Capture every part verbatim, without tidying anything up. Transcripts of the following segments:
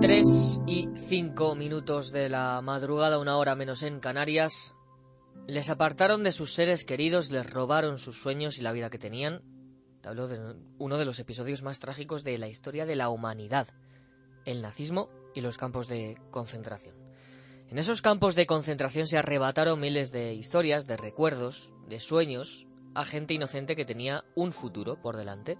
Tres y cinco minutos de la madrugada, una hora menos en Canarias. Les apartaron de sus seres queridos, les robaron sus sueños y la vida que tenían. Te hablo de uno de los episodios más trágicos de la historia de la humanidad: el nazismo y los campos de concentración. En esos campos de concentración se arrebataron miles de historias, de recuerdos, de sueños a gente inocente que tenía un futuro por delante.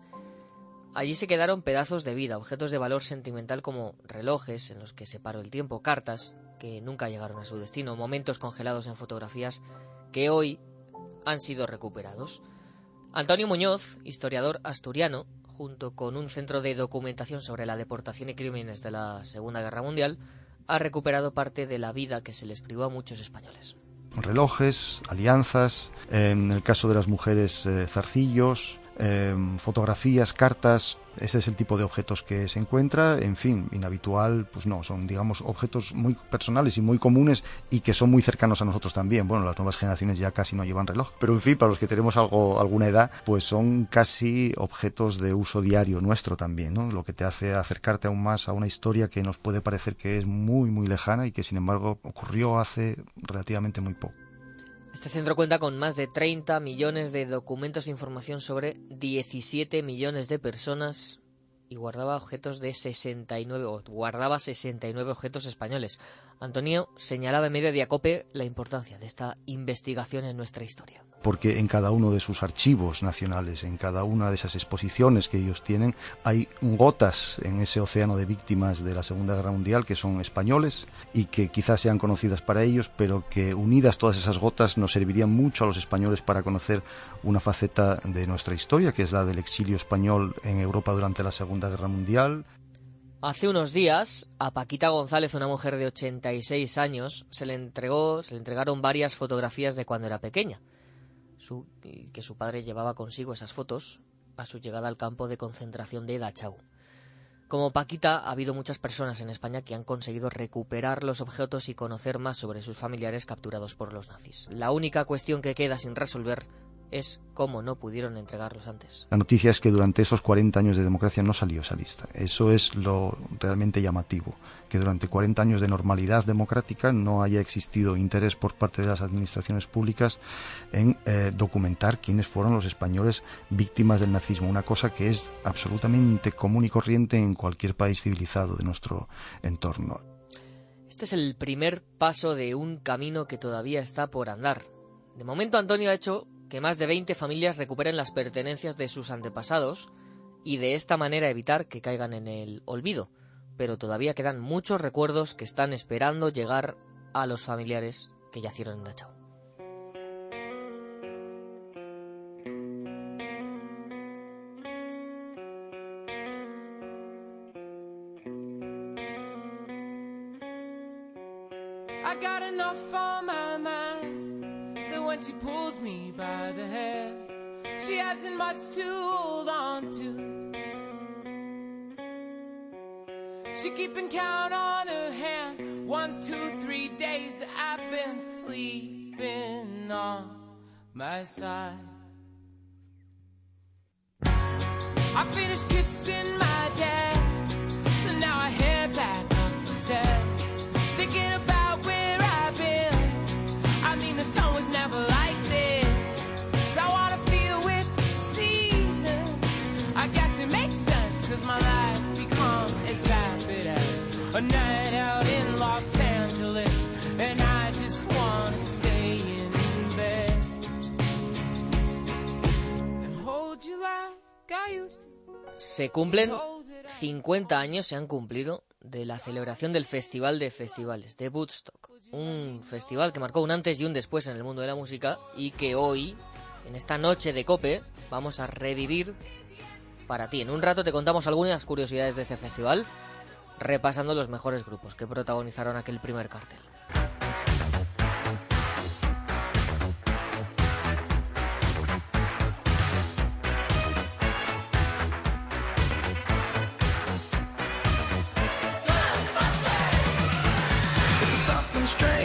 Allí se quedaron pedazos de vida, objetos de valor sentimental como relojes en los que se paró el tiempo, cartas que nunca llegaron a su destino, momentos congelados en fotografías que hoy han sido recuperados. Antonio Muñoz, historiador asturiano, junto con un centro de documentación sobre la deportación y crímenes de la Segunda Guerra Mundial, ha recuperado parte de la vida que se les privó a muchos españoles. Relojes, alianzas, en el caso de las mujeres, eh, zarcillos, eh, fotografías, cartas. Ese es el tipo de objetos que se encuentra. En fin, inhabitual, pues no, son, digamos, objetos muy personales y muy comunes y que son muy cercanos a nosotros también. Bueno, las nuevas generaciones ya casi no llevan reloj, pero en fin, para los que tenemos algo, alguna edad, pues son casi objetos de uso diario nuestro también, ¿no? Lo que te hace acercarte aún más a una historia que nos puede parecer que es muy, muy lejana y que, sin embargo, ocurrió hace relativamente muy poco. Este centro cuenta con más de treinta millones de documentos e información sobre diecisiete millones de personas y guardaba objetos de sesenta y nueve, o guardaba sesenta y nueve objetos españoles. Antonio señalaba en medio de Acope la importancia de esta investigación en nuestra historia. Porque en cada uno de sus archivos nacionales, en cada una de esas exposiciones que ellos tienen, hay gotas en ese océano de víctimas de la Segunda Guerra Mundial que son españoles y que quizás sean conocidas para ellos, pero que unidas todas esas gotas nos servirían mucho a los españoles para conocer una faceta de nuestra historia, que es la del exilio español en Europa durante la Segunda Guerra Mundial. Hace unos días, a Paquita González, una mujer de ochenta y seis años, se le entregó, se le entregaron varias fotografías de cuando era pequeña. Su, que su padre llevaba consigo esas fotos a su llegada al campo de concentración de Dachau. Como Paquita, ha habido muchas personas en España que han conseguido recuperar los objetos y conocer más sobre sus familiares capturados por los nazis. La única cuestión que queda sin resolver es cómo no pudieron entregarlos antes. La noticia es que durante esos cuarenta años de democracia no salió esa lista. Eso es lo realmente llamativo, que durante cuarenta años de normalidad democrática no haya existido interés por parte de las administraciones públicas en eh, documentar quiénes fueron los españoles víctimas del nazismo, una cosa que es absolutamente común y corriente en cualquier país civilizado de nuestro entorno. Este es el primer paso de un camino que todavía está por andar. De momento, Antonio ha hecho que más de veinte familias recuperen las pertenencias de sus antepasados y de esta manera evitar que caigan en el olvido. Pero todavía quedan muchos recuerdos que están esperando llegar a los familiares que yacieron en Dachau. I got enough on my mind that when she pulls me by the hair, she hasn't much to hold on to. She keeping count on her hand, one, two, three days that I've been sleeping on my side. I finished kissing my dad, so now I head back up the steps, thinking about where I've been. I mean, the sun was never like this, so I wanna feel with the seasons. I guess it makes sense, cause my life's become as rapid as a night out in Los Angeles, and I just wanna stay in bed and hold you like I used to. Se cumplen cincuenta años, se han cumplido, de la celebración del Festival de Festivales, de Woodstock. Un festival que marcó un antes y un después en el mundo de la música y que hoy, en esta noche de COPE, vamos a revivir para ti. En un rato te contamos algunas curiosidades de este festival, repasando los mejores grupos que protagonizaron aquel primer cartel.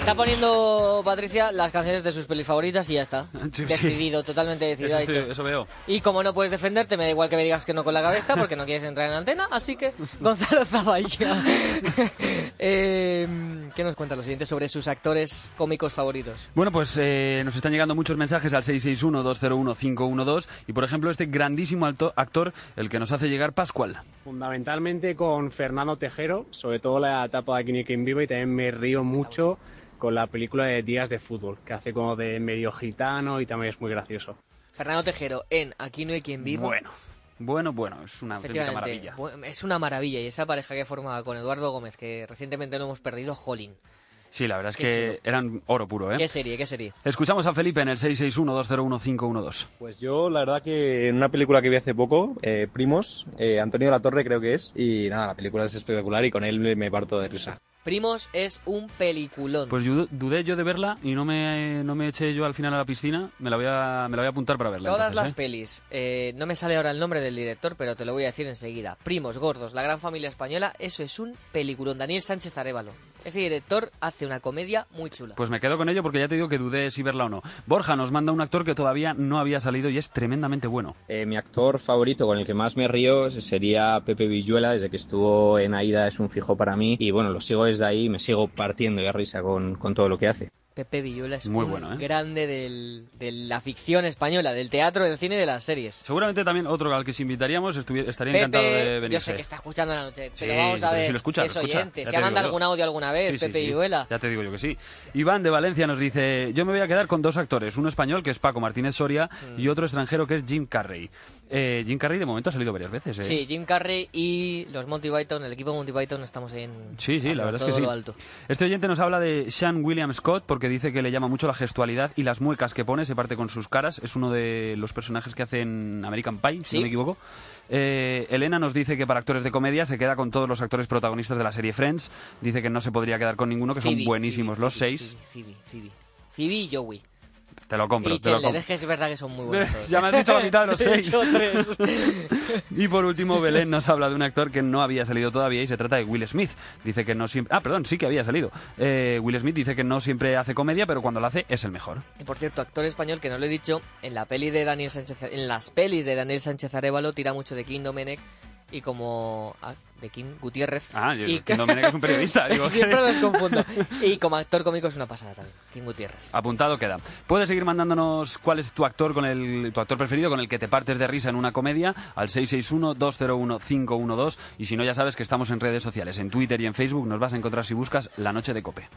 Está poniendo, Patricia, las canciones de sus pelis favoritas y ya está. Sí, decidido, sí. totalmente decidido. Eso, ha estoy, dicho. eso veo. Y como no puedes defenderte, me da igual que me digas que no con la cabeza, porque no quieres entrar en antena, así que Gonzalo Zavalla. eh, ¿Qué nos cuenta lo siguiente sobre sus actores cómicos favoritos? Bueno, pues eh, nos están llegando muchos mensajes al seis seis uno, dos cero uno, cinco uno dos y, por ejemplo, este grandísimo alto actor, el que nos hace llegar Pascual. Fundamentalmente con Fernando Tejero, sobre todo la etapa de Aquí no hay quien viva, y también me río mucho con la película de Días de Fútbol, que hace como de medio gitano y también es muy gracioso. Fernando Tejero en Aquí no hay quien viva. Bueno, bueno, bueno, es una auténtica maravilla. Bu- Es una maravilla, y esa pareja que formaba con Eduardo Gómez, que recientemente no hemos perdido, jolín. Sí, la verdad es Qué que chulo. eran oro puro, ¿eh? ¿Qué serie, qué serie? Escuchamos a Felipe en el seis seis uno, dos cero uno, cinco uno dos. Pues yo, la verdad que en una película que vi hace poco, eh, Primos, eh, Antonio de la Torre creo que es, y nada, la película es espectacular y con él me, me parto de risa. Primos es un peliculón. Pues yo dudé yo de verla y no me, no me eché yo al final a la piscina. Me la voy a, me la voy a apuntar para verla. Todas entonces, las ¿eh? pelis, eh, no me sale ahora el nombre del director, pero te lo voy a decir enseguida. Primos, Gordos, La Gran Familia Española, eso es un peliculón. Daniel Sánchez Arévalo. Ese director hace una comedia muy chula. Pues me quedo con ello porque ya te digo que dudé si verla o no. Borja nos manda un actor que todavía no había salido y es tremendamente bueno. Eh, mi actor favorito con el que más me río sería Pepe Villuela, desde que estuvo en Aída es un fijo para mí y bueno, lo sigo desde ahí y me sigo partiendo de risa con, con todo lo que hace. Pepe Villuela es Muy un bueno, ¿eh? grande del, de la ficción española, del teatro, del cine y de las series. Seguramente también otro al que si invitaríamos estuviera, estaría Pepe, encantado de venirse. yo sé que está escuchando la noche, pero Sí, vamos a pero ver, si lo escucha, es lo escucha, oyente, ya se te ha digo mandado yo. algún audio alguna vez, Sí, sí, Pepe sí, Villuela. ya te digo yo que sí. Iván de Valencia nos dice, yo me voy a quedar con dos actores, uno español que es Paco Martínez Soria mm. y otro extranjero que es Jim Carrey. Eh, Jim Carrey de momento ha salido varias veces. ¿eh? Sí, Jim Carrey y los Monty Python, el equipo Monty Python, estamos en Sí, sí, la verdad es que sí. lo alto. Este oyente nos habla de Sean William Scott porque dice que le llama mucho la gestualidad y las muecas que pone, se parte con sus caras. Es uno de los personajes que hace en American Pie, si ¿Sí? no me equivoco. Eh, Elena nos dice que para actores de comedia se queda con todos los actores protagonistas de la serie Friends. Dice que no se podría quedar con ninguno, que Phoebe, son buenísimos Phoebe, los Phoebe, seis. Phoebe, Phoebe, Phoebe y Joey. Te lo compro, Y te lo Chandler, compro. es que es verdad que son muy buenos todos. Ya me has dicho la mitad de los He seis. dicho tres. Y por último, Belén nos habla de un actor que no había salido todavía y se trata de Will Smith. Dice que no siempre... Ah, perdón, sí que había salido. Eh, Will Smith dice que no siempre hace comedia, pero cuando la hace es el mejor. Y por cierto, actor español que no lo he dicho, en la peli de Daniel Sánchez, en las pelis de Daniel Sánchez Arévalo tira mucho de King Domenech y como ah, de King Gutiérrez. Ah, yo, y que Domenech es un periodista. Digo, siempre los confundo. Y como actor cómico es una pasada también, King Gutiérrez. Apuntado queda. Puedes seguir mandándonos cuál es tu actor con el tu actor preferido con el que te partes de risa en una comedia al seis seis uno, dos cero uno, cinco uno dos y si no ya sabes que estamos en redes sociales, en Twitter y en Facebook nos vas a encontrar si buscas La Noche de Cope.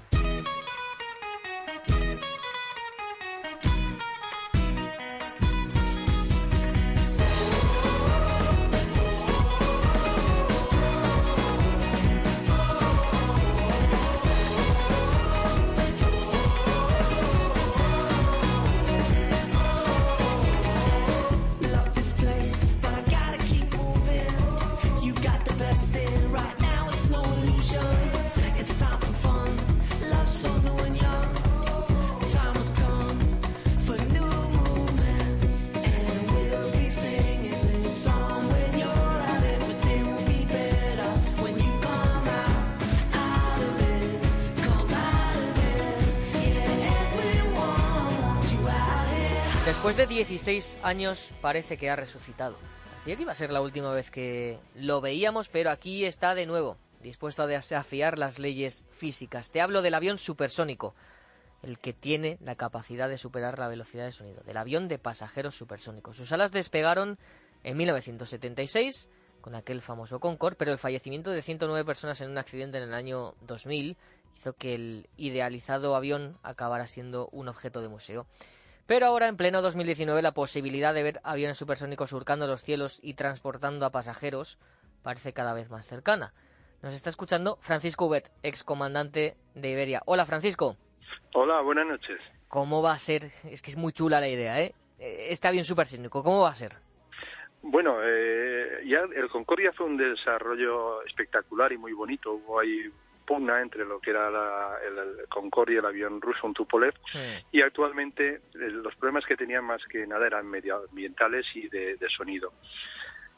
Después de dieciséis años parece que ha resucitado. Parecía que iba a ser la última vez que lo veíamos, pero aquí está de nuevo, dispuesto a desafiar las leyes físicas. Te hablo del avión supersónico, el que tiene la capacidad de superar la velocidad de sonido, del avión de pasajeros supersónicos. Sus alas despegaron en mil novecientos setenta y seis con aquel famoso Concorde, pero el fallecimiento de ciento nueve personas en un accidente en el año dos mil hizo que el idealizado avión acabara siendo un objeto de museo. Pero ahora, en pleno dos mil diecinueve, la posibilidad de ver aviones supersónicos surcando los cielos y transportando a pasajeros parece cada vez más cercana. Nos está escuchando Francisco Ubet, excomandante de Iberia. Hola, Francisco. Hola, buenas noches. ¿Cómo va a ser? Es que es muy chula la idea, ¿eh? Este avión supersónico, ¿cómo va a ser? Bueno, eh, ya el Concordia fue un desarrollo espectacular y muy bonito. Hubo ahí pugna entre lo que era la, el, el Concorde y el avión ruso, un Tupolev, sí. Y actualmente eh, los problemas que tenían más que nada eran medioambientales y de, de sonido.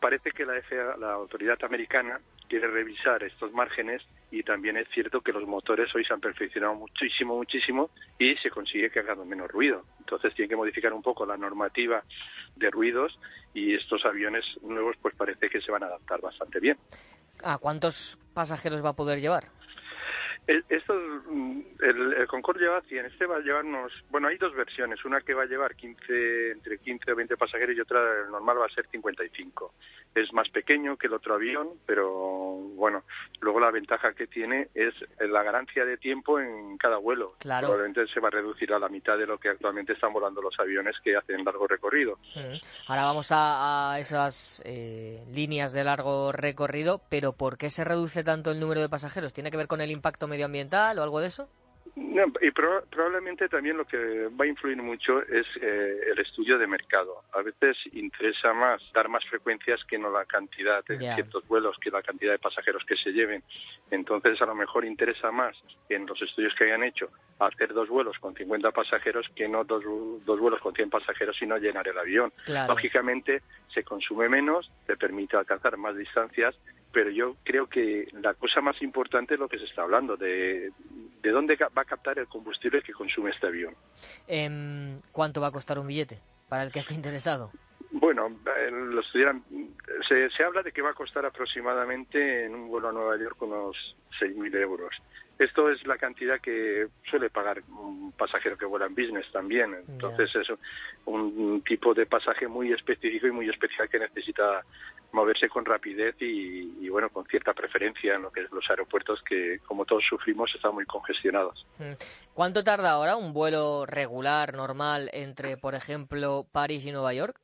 parece que la F A A, la autoridad americana, quiere revisar estos márgenes y también es cierto que los motores hoy se han perfeccionado muchísimo, muchísimo y se consigue que hagan menos ruido. Entonces tienen que modificar un poco la normativa de ruidos y estos aviones nuevos pues parece que se van a adaptar bastante bien. ¿A cuántos pasajeros va a poder llevar? El, esto, el, el Concorde lleva cien, este va a llevar unos... Bueno, hay dos versiones, una que va a llevar quince, entre quince o veinte pasajeros y otra, el normal, va a ser cincuenta y cinco. Es más pequeño que el otro avión, pero bueno, luego la ventaja que tiene es la ganancia de tiempo en cada vuelo. Claro. Probablemente se va a reducir a la mitad de lo que actualmente están volando los aviones que hacen largo recorrido. Mm. Ahora vamos a, a esas eh, líneas de largo recorrido, pero ¿por qué se reduce tanto el número de pasajeros? ¿Tiene que ver con el impacto medioambiental o algo de eso? No, y pro, probablemente también lo que va a influir mucho es eh, el estudio de mercado. A veces interesa más dar más frecuencias que no la cantidad de Yeah. ciertos vuelos, que la cantidad de pasajeros que se lleven. Entonces, a lo mejor interesa más en los estudios que hayan hecho hacer dos vuelos con cincuenta pasajeros que no dos, dos vuelos con cien pasajeros y no llenar el avión. Claro. Lógicamente, se consume menos, te permite alcanzar más distancias, pero yo creo que la cosa más importante es lo que se está hablando, de, de dónde va a captar el combustible que consume este avión. Eh, ¿Cuánto va a costar un billete para el que esté interesado? Bueno, eh, lo estudiarán, se, se habla de que va a costar aproximadamente en un vuelo a Nueva York unos seis mil euros. Esto es la cantidad que suele pagar un pasajero que vuela en business también. Entonces yeah. es un tipo de pasaje muy específico y muy especial que necesita moverse con rapidez y, y bueno, con cierta preferencia en lo que es los aeropuertos que, como todos sufrimos, están muy congestionados. ¿Cuánto tarda ahora un vuelo regular, normal, entre, por ejemplo, París y Nueva York?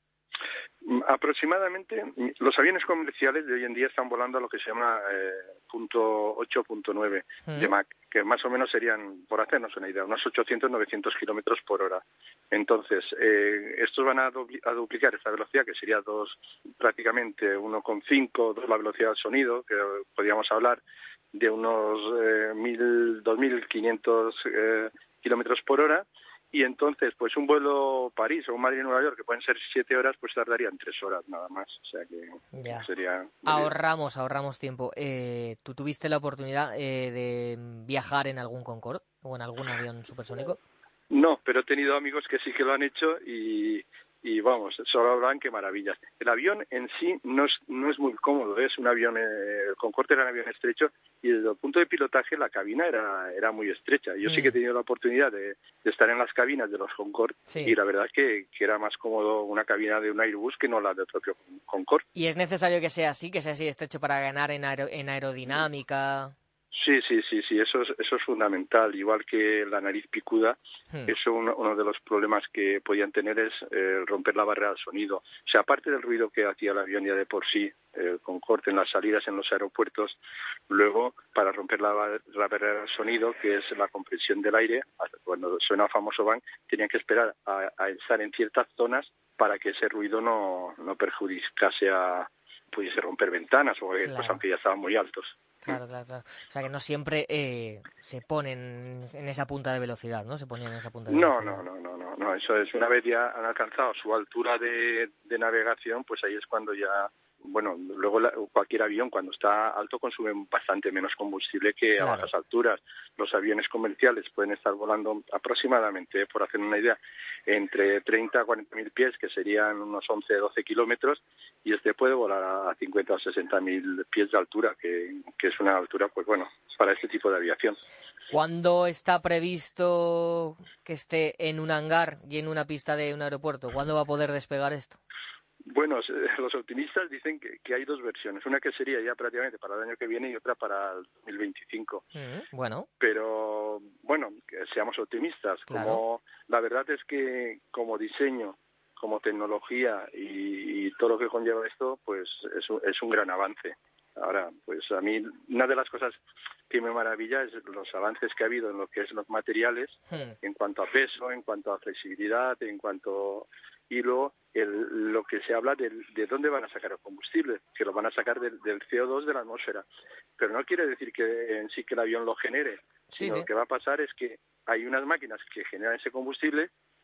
Aproximadamente, los aviones comerciales de hoy en día están volando a lo que se llama eh, punto ocho punto nueve mm. de Mach, que más o menos serían, por hacernos una idea, unos ochocientos novecientos kilómetros por hora. Entonces, eh, estos van a, dupli- a duplicar esta velocidad, que sería dos, prácticamente uno coma cinco, dos la velocidad del sonido, que podríamos hablar de unos eh, mil, dos mil quinientos eh, kilómetros por hora. Y entonces, pues un vuelo París o un Madrid-Nueva York, que pueden ser siete horas, pues tardarían tres horas nada más. O sea que ya. sería... Ahorramos, ahorramos tiempo. Eh, ¿Tú tuviste la oportunidad eh, de viajar en algún Concorde o en algún avión supersónico? No, pero he tenido amigos que sí que lo han hecho y... Y vamos, solo hablan que maravillas. El avión en sí no es, no es muy cómodo, es un avión, eh, el Concorde era un avión estrecho y desde el punto de pilotaje la cabina era, era muy estrecha. Yo mm. sí que he tenido la oportunidad de, de estar en las cabinas de los Concorde sí. y la verdad es que, que era más cómodo una cabina de un Airbus que no la del propio Concorde. ¿Y es necesario que sea así, que sea así estrecho para ganar en, aer- en aerodinámica? Sí, sí, sí, sí, eso es, eso es fundamental. Igual que la nariz picuda, hmm. eso uno, uno de los problemas que podían tener es eh, romper la barrera del sonido. O sea, aparte del ruido que hacía el avión ya de por sí, el eh, Concorde en las salidas en los aeropuertos, luego para romper la, la barrera del sonido, que es la compresión del aire, cuando suena el famoso bang, tenían que esperar a, a estar en ciertas zonas para que ese ruido no, no perjudicase a, pudiese romper ventanas o claro. pues aunque ya estaban muy altos. Claro, claro, claro. O sea que no siempre eh, se ponen en esa punta de velocidad, ¿no? Se ponían en esa punta de no, velocidad. No, no, no, no, no. Eso es, una vez ya han alcanzado su altura de, de navegación, pues ahí es cuando ya, bueno, luego la, cualquier avión cuando está alto consume bastante menos combustible que claro. a bajas alturas. Los aviones comerciales pueden estar volando aproximadamente, por hacer una idea, entre treinta a cuarenta mil pies, que serían unos once a doce kilómetros, y este puede volar a cincuenta o sesenta mil pies de altura, que, que es una altura, pues bueno, para este tipo de aviación. ¿Cuándo está previsto que esté en un hangar y en una pista de un aeropuerto? ¿Cuándo va a poder despegar esto? Bueno, los optimistas dicen que, que hay dos versiones. Una que sería ya prácticamente para el año que viene y otra para el dos mil veinticinco. Mm, bueno. Pero, bueno, que seamos optimistas. Claro. Como la verdad es que como diseño, como tecnología y, y todo lo que conlleva esto, pues es un, es un gran avance. Ahora, pues a mí una de las cosas que me maravilla es los avances que ha habido en lo que es los materiales, hmm. en cuanto a peso, en cuanto a flexibilidad, en cuanto... Y luego el, lo que se habla de, de dónde van a sacar el combustible, que lo van a sacar del, del C O dos de la atmósfera. Pero no quiere decir que en sí que el avión lo genere, sí, sino sí. lo que va a pasar es que hay unas máquinas que generan ese combustible,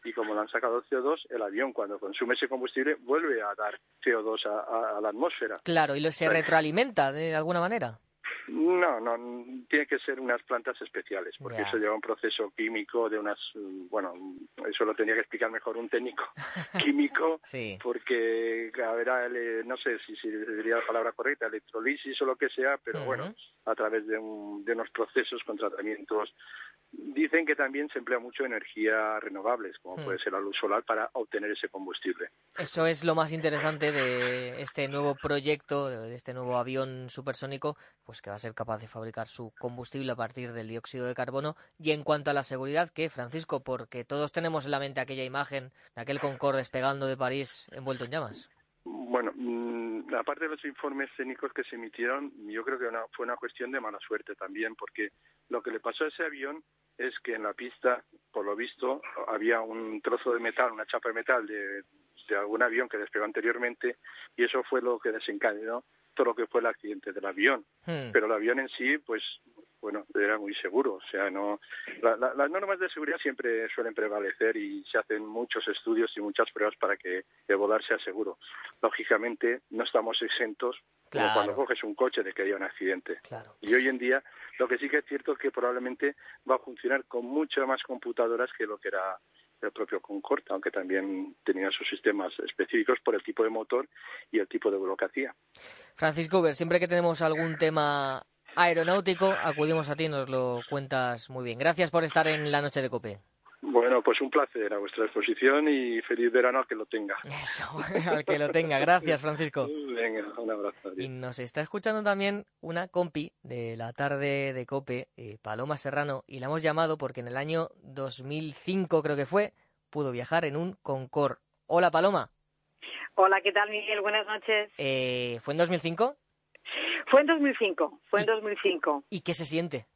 y como le han sacado C O dos, el avión cuando consume ese combustible vuelve a dar C O dos a, a, a la atmósfera. Claro, y lo, se retroalimenta de alguna manera. No, no, tiene que ser unas plantas especiales, porque Ya. eso lleva un proceso químico de unas, bueno, eso lo tendría que explicar mejor un técnico químico, Sí. porque a ver, el- no sé si, si diría la palabra correcta, electrolisis o lo que sea, pero Ujú. bueno, a través de, un, de unos procesos con tratamientos. Dicen que también se emplea mucho energías renovables, como Hmm. puede ser la luz solar, para obtener ese combustible. Eso es lo más interesante de este nuevo proyecto, de este nuevo avión supersónico, pues que va a ser capaz de fabricar su combustible a partir del dióxido de carbono. Y en cuanto a la seguridad, ¿qué, Francisco? Porque todos tenemos en la mente aquella imagen de aquel Concorde despegando de París envuelto en llamas. Bueno, mmm, aparte de los informes técnicos que se emitieron, yo creo que una, fue una cuestión de mala suerte también, porque lo que le pasó a ese avión es que en la pista, por lo visto, había un trozo de metal, una chapa de metal de, de algún avión que despegó anteriormente, y eso fue lo que desencadenó todo lo que fue el accidente del avión. Hmm. Pero el avión en sí, pues, bueno, era muy seguro. O sea, no, la, la, las normas de seguridad siempre suelen prevalecer y se hacen muchos estudios y muchas pruebas para que el volar sea seguro. Lógicamente, no estamos exentos, como Claro. cuando coges un coche, de que haya un accidente. Claro. Y hoy en día, lo que sí que es cierto es que probablemente va a funcionar con muchas más computadoras que lo que era el propio Concorde, aunque también tenía sus sistemas específicos por el tipo de motor y el tipo de vuelo que hacía. Francisco Uber, siempre que tenemos algún tema aeronáutico, acudimos a ti y nos lo cuentas muy bien. Gracias por estar en la noche de COPE. Bueno, pues un placer a vuestra exposición y feliz verano al que lo tenga. Eso, al que lo tenga. Gracias, Francisco. Venga, un abrazo. Y Adiós. nos está escuchando también una compi de la tarde de COPE, eh, Paloma Serrano, y la hemos llamado porque en el año dos mil cinco, creo que fue, pudo viajar en un Concorde. Hola, Paloma. Hola, ¿qué tal, Miguel? Buenas noches. Eh, ¿Fue en dos mil cinco? Fue en dos mil cinco, fue en ¿Y- dos mil cinco. ¿Y qué se siente?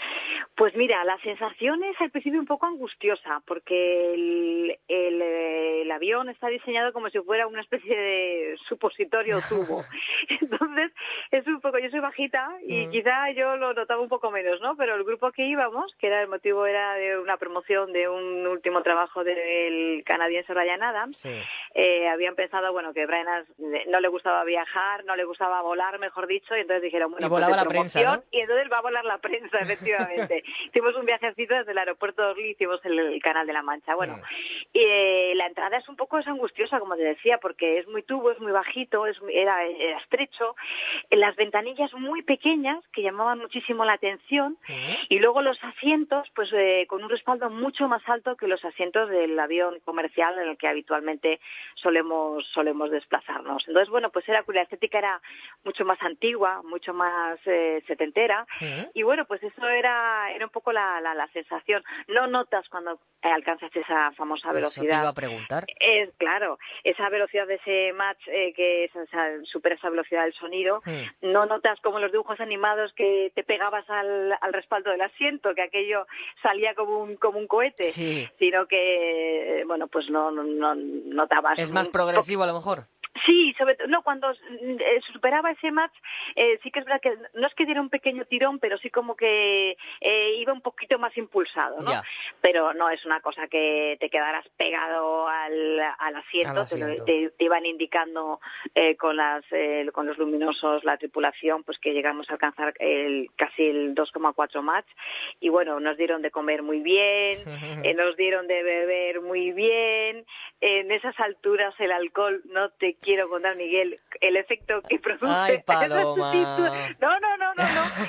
Pues mira, la sensación es al principio un poco angustiosa, porque el, el, eh, el avión está diseñado como si fuera una especie de supositorio tubo. Entonces, es un poco, yo soy bajita y Mm. quizá yo lo notaba un poco menos, ¿no? Pero el grupo que íbamos, que era el motivo era de una promoción de un último trabajo del canadiense Ryan Adams, Sí. eh, habían pensado, bueno, que Brian Adams no le gustaba viajar, no le gustaba volar, mejor dicho, y entonces dijeron, bueno, Y volaba pues de la prensa, promoción, ¿no? y entonces va a volar la prensa, efectivamente. Hicimos un viajecito desde el aeropuerto de Orly, hicimos el, el Canal de la Mancha. Bueno, Mm. eh, la entrada es un poco es angustiosa, como te decía, porque es muy tubo, es muy bajito, es muy- era, era estrecho, las ventanillas muy pequeñas que llamaban muchísimo la atención, Mm. y luego los asientos, pues eh, con un respaldo mucho más alto que los asientos del avión comercial en el que habitualmente solemos solemos desplazarnos. Entonces, bueno, pues era la estética era mucho más antigua, mucho más eh, setentera, Mm. y bueno, pues eso era era un poco la, la, la sensación. No notas cuando eh, alcanzas esa famosa Eso te velocidad. iba a preguntar. Es claro, esa velocidad de ese match eh, que es, o sea, supera esa velocidad del sonido. Mm. No notas como en los dibujos animados que te pegabas al, al respaldo del asiento, que aquello salía como un como un cohete, Sí. sino que eh, bueno, pues no no, no notabas. Es más un progresivo a lo mejor. Sí, sobre todo, no, cuando eh, superaba ese match, eh, sí que es verdad que no es que diera un pequeño tirón, pero sí como que eh, iba un poquito más impulsado, ¿no? Ya. Pero no es una cosa que te quedaras pegado al, al asiento, Al te lo- asiento. Te, te iban indicando eh, con las eh, con los luminosos la tripulación, pues que llegamos a alcanzar el casi el dos coma cuatro match, y bueno, nos dieron de comer muy bien, eh, nos dieron de beber muy bien, en esas alturas el alcohol, no te quiero contar, Miguel, el efecto que produce. Ay, Paloma. No, no, no, no,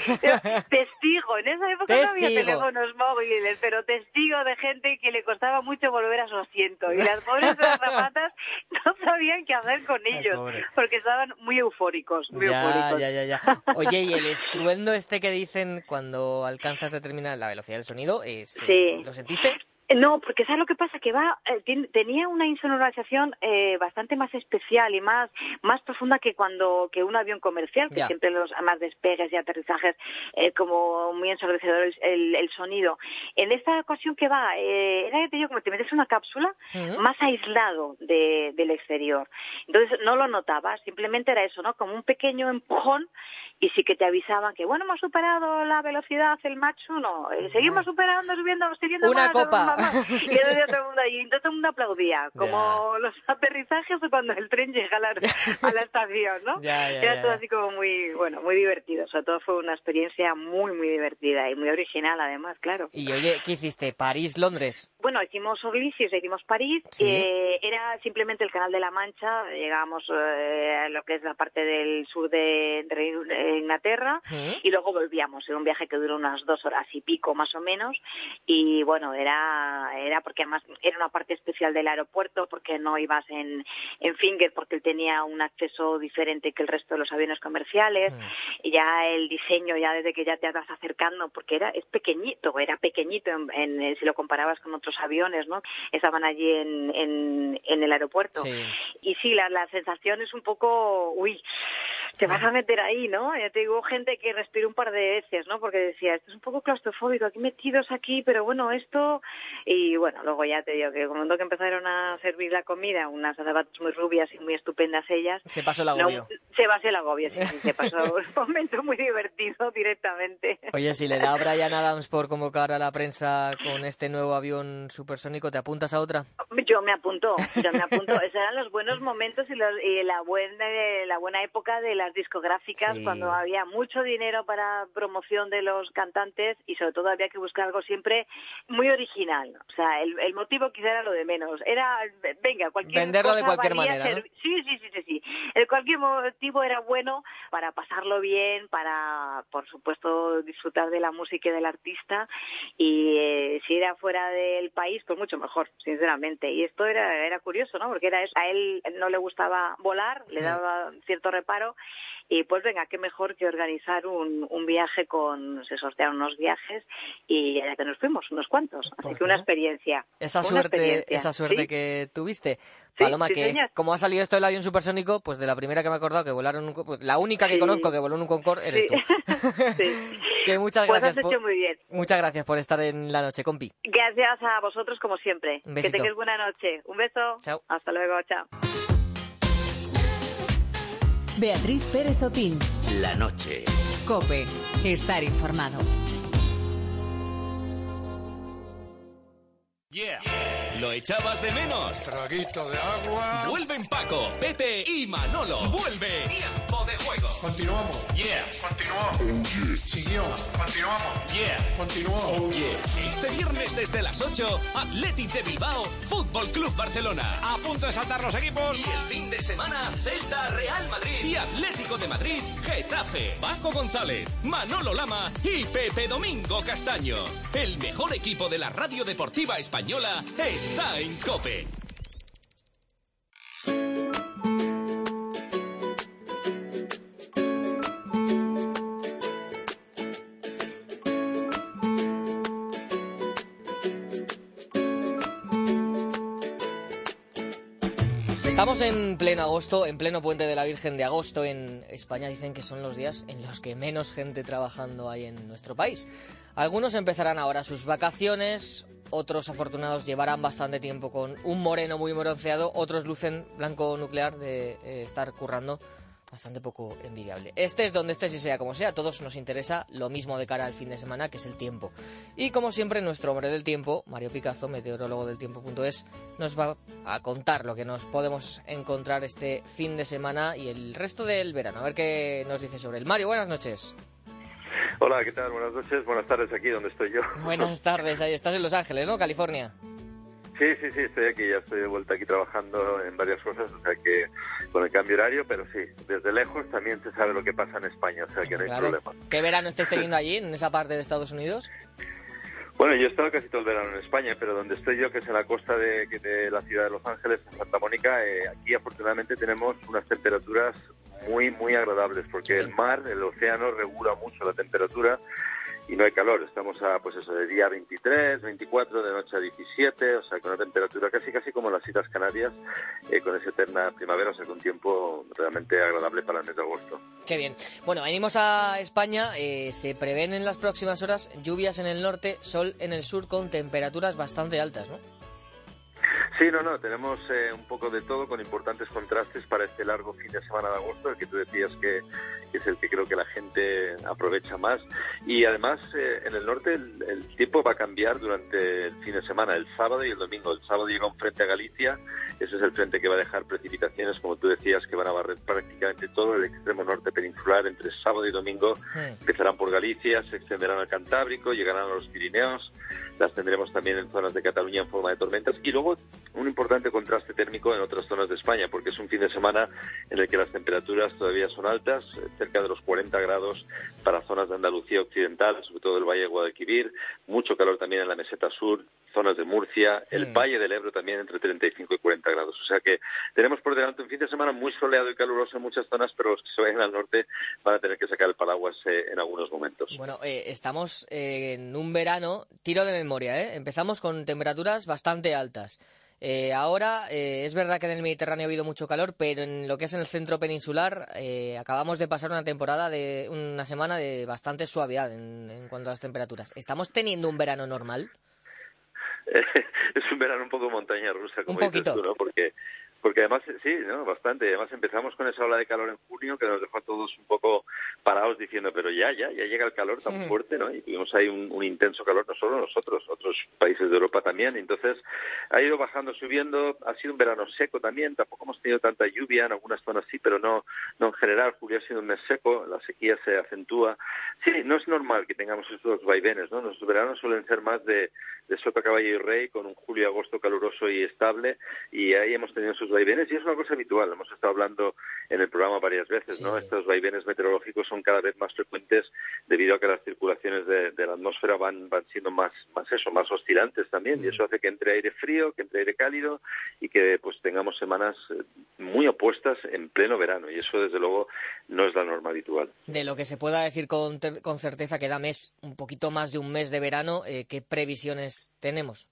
no. Testigo, en esa época no había Testigo. teléfonos móviles, pero testigo de gente que le costaba mucho volver a su asiento. Y las pobres zapatas no sabían qué hacer con ellos, pobre. porque estaban muy eufóricos, muy Ya, eufóricos. ya, ya, ya. Oye, y el estruendo este que dicen cuando alcanzas determinar la velocidad del sonido, es, Sí. ¿lo sentiste? No, porque ¿sabes lo que pasa? Que va eh, tien- tenía una insonorización eh, bastante más especial y más más profunda que cuando que un avión comercial, que Ya. siempre los más despegues y aterrizajes eh, como muy ensordecedor el, el, el sonido. En esta ocasión que va, eh, era te digo, como te metes en una cápsula Ujú. más aislado de, del exterior. Entonces no lo notaba, simplemente era eso, ¿no? Como un pequeño empujón y sí que te avisaban que, bueno, hemos superado la velocidad, el Mach uno, eh, seguimos superando, subiendo, siguiendo Una más, copa. más, más. Y entonces todo el mundo, y entonces todo el mundo aplaudía, como Ya. los aterrizajes o cuando el tren llega a la, a la estación, ¿no? Ya, ya, Era ya, todo ya. así como muy, bueno, muy divertido. Sobre todo fue una experiencia muy, muy divertida y muy original, además, claro. Y oye, ¿qué hiciste? ¿París, Londres? Bueno, hicimos Orlisius, hicimos París. Sí. Eh, era simplemente el Canal de la Mancha. Llegamos eh, a lo que es la parte del sur de, de Reino- de Inglaterra ¿Mm? y luego volvíamos. Era un viaje que duró unas dos horas y pico más o menos. Y bueno, era era porque además era una parte especial del aeropuerto, porque no ibas en, en Finger, porque él tenía un acceso diferente que el resto de los aviones comerciales. Mm. Y ya el diseño, ya desde que ya te vas acercando, porque era es pequeñito, era pequeñito en, en, si lo comparabas con otros aviones, ¿no? Estaban allí en, en, en el aeropuerto. Sí. Y sí, la, la sensación es un poco, uy, te vas a meter ahí, ¿no? Ya te digo, gente que respiró un par de veces, ¿no? Porque decía, esto es un poco claustrofóbico, aquí metidos aquí, pero bueno, esto... Y bueno, luego ya te digo que cuando que empezaron a servir la comida, unas azafatas muy rubias y muy estupendas ellas... Se pasó el no, agobio. se pasó el agobio, sí, sí, se pasó un momento muy divertido directamente. Oye, si le da a Bryan Adams por convocar a la prensa con este nuevo avión supersónico, ¿te apuntas a otra? Yo me apunto, yo me apunto. Esos eran los buenos momentos y, los, y la buena la buena época de las discográficas, Sí. cuando había mucho dinero para promoción de los cantantes y sobre todo había que buscar algo siempre muy original. O sea, el, el motivo quizá era lo de menos. Era, venga, cualquier Venderlo de cosa cualquier valía manera, ¿no? servi- Sí, sí, sí, sí, sí. El cualquier motivo era bueno para pasarlo bien, para, por supuesto, disfrutar de la música y del artista. Y eh, si era fuera del país, pues mucho mejor, sinceramente. Y esto era, era curioso, ¿no? Porque era eso. A él no le gustaba volar, le daba cierto reparo. Y pues venga, qué mejor que organizar un, un viaje con... Se sortearon unos viajes y ya que nos fuimos, unos cuantos. Así Pues que una mira. experiencia. Esa una suerte, experiencia. esa suerte ¿Sí? que tuviste. Sí, Paloma, sí, que señor. como ha salido esto del avión supersónico, pues de la primera que me he acordado que volaron un... co- pues la única que Sí. conozco que voló en un Concorde eres Sí. tú. Sí. Que muchas Pues gracias has por... hecho muy bien. Muchas gracias por estar en la noche, compi. Gracias a vosotros como siempre. Un Que besito. tengáis buena noche. Un beso. Chao. Hasta luego. Chao. Beatriz Pérez Otín. La noche. COPE. Estar informado. Yeah. ¿Lo echabas de menos? Traguito de agua. Vuelven Paco, Pepe y Manolo. Vuelve Tiempo de Juego. Continuamos. Yeah. Continuamos. Siguió. Continuamos. Yeah. Continuó. Oh yeah. Este viernes desde las ocho, Athletic de Bilbao, Fútbol Club Barcelona. A punto de saltar los equipos. Y el fin de semana, Celta Real Madrid y Atlético de Madrid, Getafe. Paco González, Manolo Lama y Pepe Domingo Castaño. El mejor equipo de la radio deportiva española está en COPE. Estamos en pleno agosto, en pleno puente de la Virgen de Agosto en España. Dicen que son los días en los que menos gente trabajando hay en nuestro país. Algunos empezarán ahora sus vacaciones, otros afortunados llevarán bastante tiempo con un moreno muy bronceado, otros lucen blanco nuclear de eh, estar currando bastante poco envidiable. Este es donde estés y sea como sea, a todos nos interesa lo mismo de cara al fin de semana, que es el tiempo. Y como siempre, nuestro hombre del tiempo, Mario Picazo, meteorólogo del tiempo punto es, nos va a contar lo que nos podemos encontrar este fin de semana y el resto del verano. A ver qué nos dice sobre él. Mario, buenas noches. Hola, ¿qué tal? Buenas noches, buenas tardes aquí donde estoy yo. Buenas tardes, ahí estás en Los Ángeles, ¿no? California. Sí, sí, sí, estoy aquí, ya estoy de vuelta aquí trabajando en varias cosas, o sea que con el cambio horario, pero sí, desde lejos también se sabe lo que pasa en España, o sea que no hay Claro. problema. ¿Qué verano estáis teniendo allí, en esa parte de Estados Unidos? Bueno, yo he estado casi todo el verano en España, pero donde estoy yo, que es en la costa de, de la ciudad de Los Ángeles, en Santa Mónica, eh, aquí afortunadamente tenemos unas temperaturas muy, muy agradables, porque el mar, el océano regula mucho la temperatura y no hay calor. Estamos a, pues eso, de día veintitrés, veinticuatro, de noche a diecisiete, o sea, con una temperatura casi casi como las Islas Canarias, eh, con esa eterna primavera, o sea, con un tiempo realmente agradable para el mes de agosto. Qué bien. Bueno, venimos a España, eh, se prevén en las próximas horas lluvias en el norte, sol en el sur con temperaturas bastante altas, ¿no? Sí, no, no, tenemos eh, un poco de todo con importantes contrastes para este largo fin de semana de agosto, el que tú decías que, que es el que creo que la gente aprovecha más. Y además, eh, en el norte el, el tiempo va a cambiar durante el fin de semana, el sábado y el domingo. El sábado llega un frente a Galicia, ese es el frente que va a dejar precipitaciones, como tú decías, que van a barrer prácticamente todo el extremo norte peninsular entre sábado y domingo. Mm. Empezarán por Galicia, se extenderán al Cantábrico, llegarán a los Pirineos. Las tendremos también en zonas de Cataluña en forma de tormentas y luego un importante contraste térmico en otras zonas de España, porque es un fin de semana en el que las temperaturas todavía son altas, cerca de los cuarenta grados para zonas de Andalucía occidental, sobre todo el Valle de Guadalquivir, mucho calor también en la meseta sur, zonas de Murcia, el Mm. Valle del Ebro también entre treinta y cinco y cuarenta grados. O sea que tenemos por delante un fin de semana muy soleado y caluroso en muchas zonas, pero los que se vayan al norte van a tener que sacar el paraguas eh, en algunos momentos. Bueno, eh, estamos eh, en un verano, tiro de memoria, ¿eh? Empezamos con temperaturas bastante altas. Eh, ahora eh, es verdad que en el Mediterráneo ha habido mucho calor, pero en lo que es en el centro peninsular eh, acabamos de pasar una temporada de una semana de bastante suavidad en, en cuanto a las temperaturas. ¿Estamos teniendo un verano normal? Es un verano un poco montaña rusa, como Un dices poquito. tú, ¿no? Porque porque además, sí, ¿no? Bastante. Además empezamos con esa ola de calor en junio que nos dejó a todos un poco parados diciendo, pero ya, ya, ya llega el calor tan Mm. fuerte, ¿no? Y tuvimos ahí un, un intenso calor, no solo nosotros, otros países de Europa también. Y entonces ha ido bajando, subiendo. Ha sido un verano seco también. Tampoco hemos tenido tanta lluvia, en algunas zonas sí, pero no, no en general. Julio ha sido un mes seco, la sequía se acentúa. Sí, no es normal que tengamos estos vaivenes, ¿no? Nuestros veranos suelen ser más de, de sota, caballo y rey, con un julio y agosto caluroso y estable, y ahí hemos tenido sus vaivenes, y es una cosa habitual. Hemos estado hablando en el programa varias veces, Sí. ¿no? Estos vaivenes meteorológicos son cada vez más frecuentes debido a que las circulaciones de, de la atmósfera van, van siendo más, más eso, más oscilantes también, y eso hace que entre aire frío, que entre aire cálido, y que pues tengamos semanas eh, muy opuestas en pleno verano, y eso desde luego no es la norma habitual. De lo que se pueda decir con, ter- con certeza que da mes, un poquito más de un mes de verano, eh, ¿qué previsiones tenemos?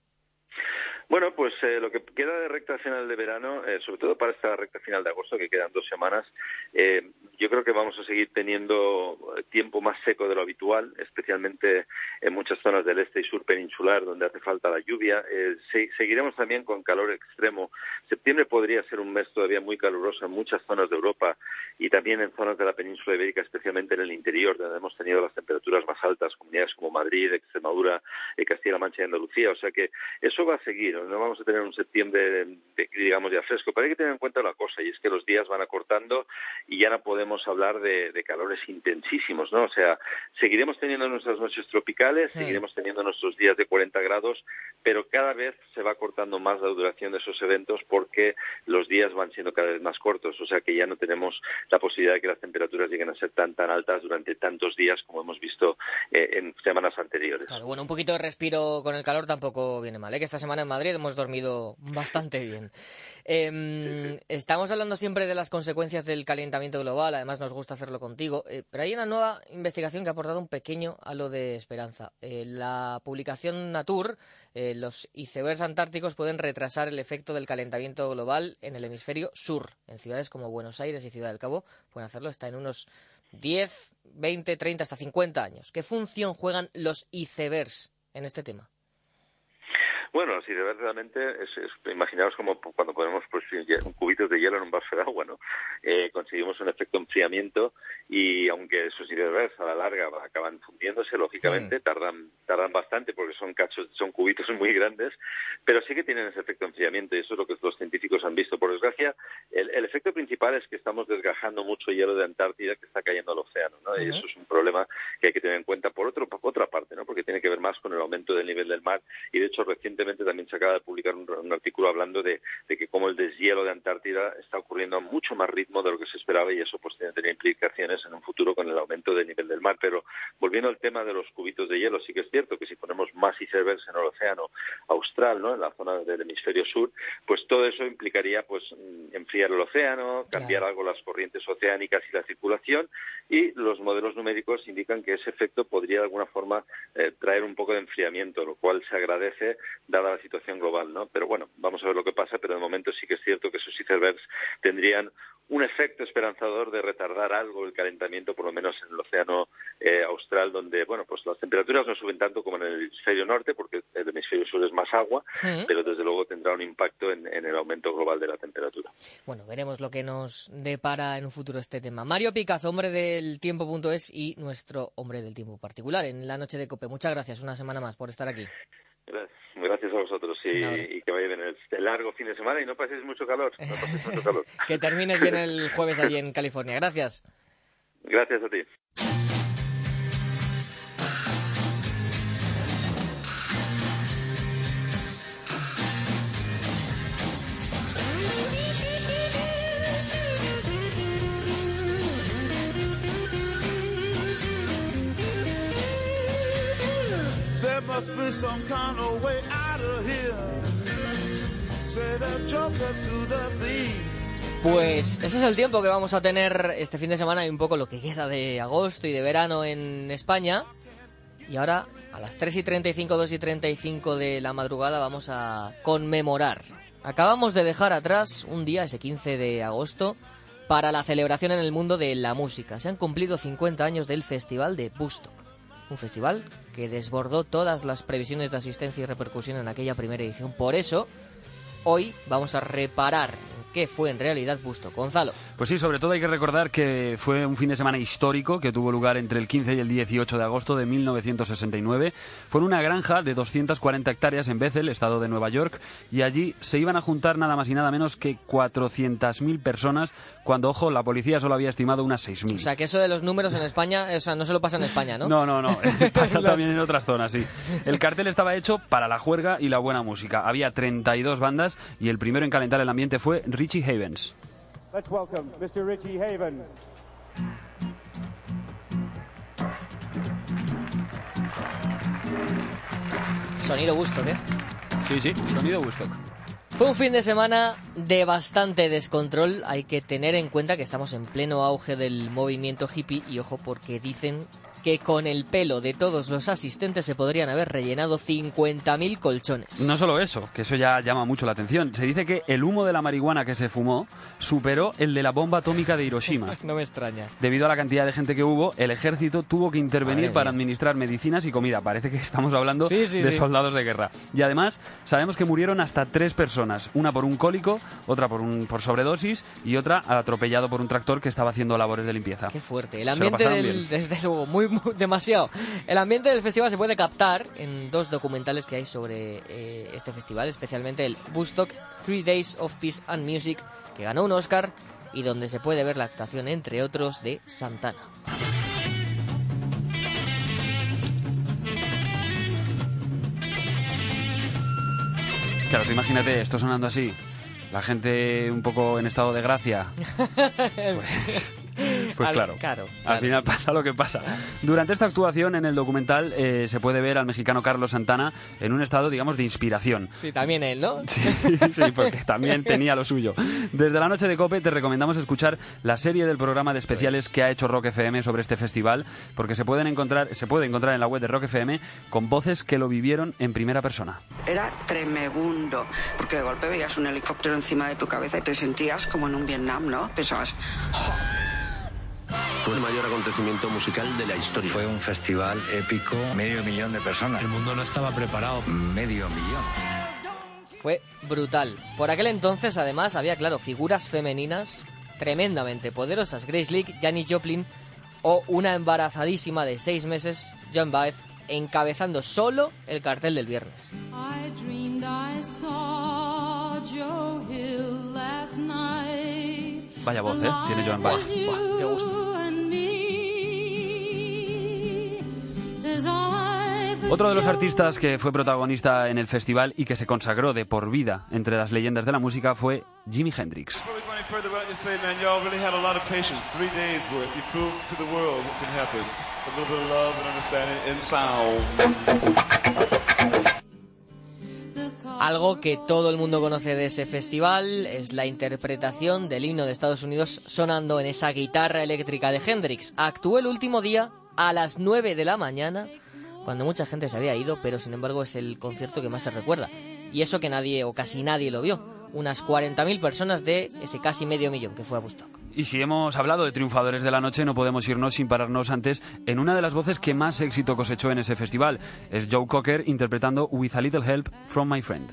Bueno, pues eh, lo que queda de recta final de verano, eh, sobre todo para esta recta final de agosto, que quedan dos semanas, eh, yo creo que vamos a seguir teniendo tiempo más seco de lo habitual, especialmente en muchas zonas del este y sur peninsular, donde hace falta la lluvia. Eh, se- seguiremos también con calor extremo. Septiembre podría ser un mes todavía muy caluroso en muchas zonas de Europa y también en zonas de la península ibérica, especialmente en el interior, donde hemos tenido las temperaturas más altas, comunidades como Madrid, Extremadura, eh, Castilla-La Mancha y Andalucía. O sea que eso va a seguir. No vamos a tener un septiembre, de, digamos, ya fresco, pero hay que tener en cuenta una cosa, y es que los días van acortando y ya no podemos hablar de, de calores intensísimos, ¿no? O sea, seguiremos teniendo nuestras noches tropicales, Sí. seguiremos teniendo nuestros días de cuarenta grados, pero cada vez se va acortando más la duración de esos eventos porque los días van siendo cada vez más cortos, o sea que ya no tenemos la posibilidad de que las temperaturas lleguen a ser tan tan altas durante tantos días como hemos visto eh, en semanas anteriores. Claro, bueno, un poquito de respiro con el calor tampoco viene mal, ¿eh? Que esta semana en Madrid hemos dormido bastante bien. Eh, estamos hablando siempre de las consecuencias del calentamiento global, además nos gusta hacerlo contigo, eh, pero hay una nueva investigación que ha aportado un pequeño halo de esperanza. Eh, la publicación Nature, eh, los icebergs antárticos pueden retrasar el efecto del calentamiento global en el hemisferio sur. En ciudades como Buenos Aires y Ciudad del Cabo pueden hacerlo hasta en unos diez, veinte, treinta, hasta cincuenta años. ¿Qué función juegan los icebergs en este tema? Bueno, si de verdad realmente es, es imaginaos como cuando ponemos pues un cubitos de hielo en un vaso de agua, ¿no? Eh, conseguimos un efecto enfriamiento y aunque esos icebergs a la larga acaban fundiéndose, lógicamente, mm. tardan tardan bastante porque son cachos, son cubitos muy grandes, pero sí que tienen ese efecto enfriamiento y eso es lo que los científicos han visto. Por desgracia, el, el efecto principal es que estamos desgajando mucho hielo de Antártida que está cayendo al océano, ¿no? Uh-huh. Y eso es un problema que hay que tener en cuenta por otro por otra parte, ¿no? Porque tiene que ver más con el aumento del nivel del mar y de hecho recientemente también se acaba de publicar un, un artículo hablando de, de que como el deshielo de Antártida está ocurriendo a mucho más ritmo de lo que se esperaba y eso pues tiene, tiene implicaciones en un futuro con el aumento del nivel del mar. Pero volviendo al tema de los cubitos de hielo, sí que es cierto que si ponemos más icebergs en el océano austral, ¿no? En la zona del hemisferio sur, pues todo eso implicaría pues enfriar el océano, cambiar claro. algo las corrientes oceánicas y la circulación, y los modelos numéricos indican que ese efecto podría de alguna forma eh, traer un poco de enfriamiento, lo cual se agradece dada la situación global, ¿no? Pero bueno, vamos a ver lo que pasa, pero de momento sí que es cierto que esos icebergs tendrían un efecto esperanzador de retardar algo el calentamiento, por lo menos en el océano eh, austral, donde, bueno, pues las temperaturas no suben tanto como en el hemisferio norte, porque el hemisferio sur es más agua, uh-huh. pero desde luego tendrá un impacto en, en el aumento global de la temperatura. Bueno, veremos lo que nos depara en un futuro este tema. Mario Picazo, hombre del tiempo punto es y nuestro hombre del tiempo particular en la noche de COPE. Muchas gracias una semana más por estar aquí. Gracias a vosotros y, y que vaya bien el largo fin de semana y no paséis mucho calor. No paséis mucho calor. Que termines bien el jueves allí en California. Gracias. Gracias a ti. Must be some kind of way out of here. Say the joker to the thief. Pues ese es el tiempo que vamos a tener este fin de semana y un poco lo que queda de agosto y de verano en España. Y ahora, a las tres y treinta y cinco, dos y treinta y cinco de la madrugada, vamos a conmemorar. Acabamos de dejar atrás un día, ese quince de agosto, para la celebración en el mundo de la música. Se han cumplido cincuenta años del Festival de Woodstock. Un festival que desbordó todas las previsiones de asistencia y repercusión en aquella primera edición. Por eso, hoy vamos a reparar en qué fue en realidad Woodstock. Gonzalo. Pues sí, sobre todo hay que recordar que fue un fin de semana histórico que tuvo lugar entre el quince y el dieciocho de agosto de mil novecientos sesenta y nueve. Fue en una granja de doscientas cuarenta hectáreas en Bethel, estado de Nueva York, y allí se iban a juntar nada más y nada menos que cuatrocientas mil personas, cuando, ojo, la policía solo había estimado unas seis mil. O sea, que eso de los números en España, o sea, no se lo pasa en España, ¿no? No, no, no, pasa también en otras zonas, sí. El cartel estaba hecho para la juerga y la buena música. Había treinta y dos bandas y el primero en calentar el ambiente fue Richie Havens. Let's welcome mister Richie Havens. Sonido Woodstock, ¿eh? Sí, sí, sonido Woodstock. Fue un fin de semana de bastante descontrol. Hay que tener en cuenta que estamos en pleno auge del movimiento hippie y ojo porque dicen que con el pelo de todos los asistentes se podrían haber rellenado cincuenta mil colchones. No solo eso, que eso ya llama mucho la atención. Se dice que el humo de la marihuana que se fumó superó el de la bomba atómica de Hiroshima. No me extraña. Debido a la cantidad de gente que hubo, el ejército tuvo que intervenir para administrar medicinas y comida. Parece que estamos hablando sí, sí, de sí. soldados de guerra. Y además, sabemos que murieron hasta tres personas. Una por un cólico, otra por, un, por sobredosis y otra atropellado por un tractor que estaba haciendo labores de limpieza. Qué fuerte. El ambiente del, desde luego, muy, muy demasiado. El ambiente del festival se puede captar en dos documentales que hay sobre eh, este festival, especialmente el Woodstock Three Days of Peace and Music, que ganó un Oscar y donde se puede ver la actuación, entre otros, de Santana. Claro, tú imagínate esto sonando así, la gente un poco en estado de gracia. Pues... Pues al, claro, claro, al claro. final pasa lo que pasa. Durante esta actuación en el documental eh, se puede ver al mexicano Carlos Santana en un estado, digamos, de inspiración. Sí, también él, ¿no? Sí, sí, porque también tenía lo suyo. Desde la noche de COPE te recomendamos escuchar la serie del programa de especiales que ha hecho Rock F M sobre este festival, porque se pueden encontrar, se puede encontrar en la web de Rock F M con voces que lo vivieron en primera persona. Era tremebundo, porque de golpe veías un helicóptero encima de tu cabeza y te sentías como en un Vietnam, ¿no? Pensabas... ¡Oh! Fue el mayor acontecimiento musical de la historia. Fue un festival épico, medio millón de personas. El mundo no estaba preparado, medio millón. Fue brutal. Por aquel entonces, además, había, claro, figuras femeninas tremendamente poderosas. Grace Lee, Janis Joplin o una embarazadísima de seis meses, Joan Baez, encabezando solo el cartel del viernes. I dreamed I saw Joe Hill last night. Vaya voz, ¿eh? Tiene Joan Baez. Buah, qué gusto. Otro de los artistas que fue protagonista en el festival y que se consagró de por vida entre las leyendas de la música fue Jimi Hendrix. Algo que todo el mundo conoce de ese festival es la interpretación del himno de Estados Unidos sonando en esa guitarra eléctrica de Hendrix. Actuó el último día a las nueve de la mañana cuando mucha gente se había ido, pero sin embargo es el concierto que más se recuerda. Y eso que nadie o casi nadie lo vio. Unas cuarenta mil personas de ese casi medio millón que fue a Woodstock. Y si hemos hablado de triunfadores de la noche, no podemos irnos sin pararnos antes en una de las voces que más éxito cosechó en ese festival. Es Joe Cocker interpretando With a Little Help from My Friend.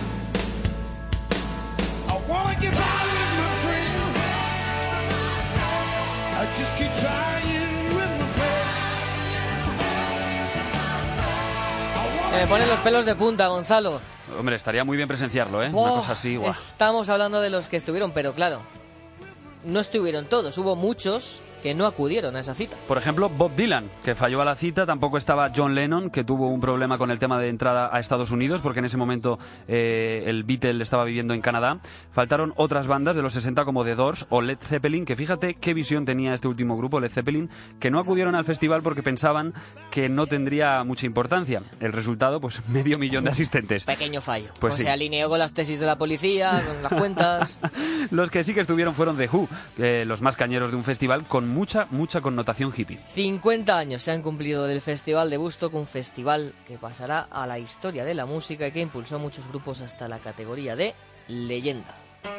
Se me ponen los pelos de punta, Gonzalo. Hombre, estaría muy bien presenciarlo, ¿eh? Oh, una cosa así, guau. Estamos hablando de los que estuvieron, pero claro, no estuvieron todos, hubo muchos que no acudieron a esa cita. Por ejemplo, Bob Dylan, que falló a la cita. Tampoco estaba John Lennon, que tuvo un problema con el tema de entrada a Estados Unidos, porque en ese momento eh, el Beatle estaba viviendo en Canadá. Faltaron otras bandas de los sesenta como The Doors o Led Zeppelin, que fíjate qué visión tenía este último grupo, Led Zeppelin, que no acudieron al festival porque pensaban que no tendría mucha importancia. El resultado, pues medio millón de asistentes. Pequeño fallo. Pues o sí. Se alineó con las tesis de la policía, con las cuentas. Los que sí que estuvieron fueron The Who, eh, los más cañeros de un festival con mucha, mucha connotación hippie. cincuenta años se han cumplido del Festival de Woodstock, un festival que pasará a la historia de la música y que impulsó a muchos grupos hasta la categoría de leyenda.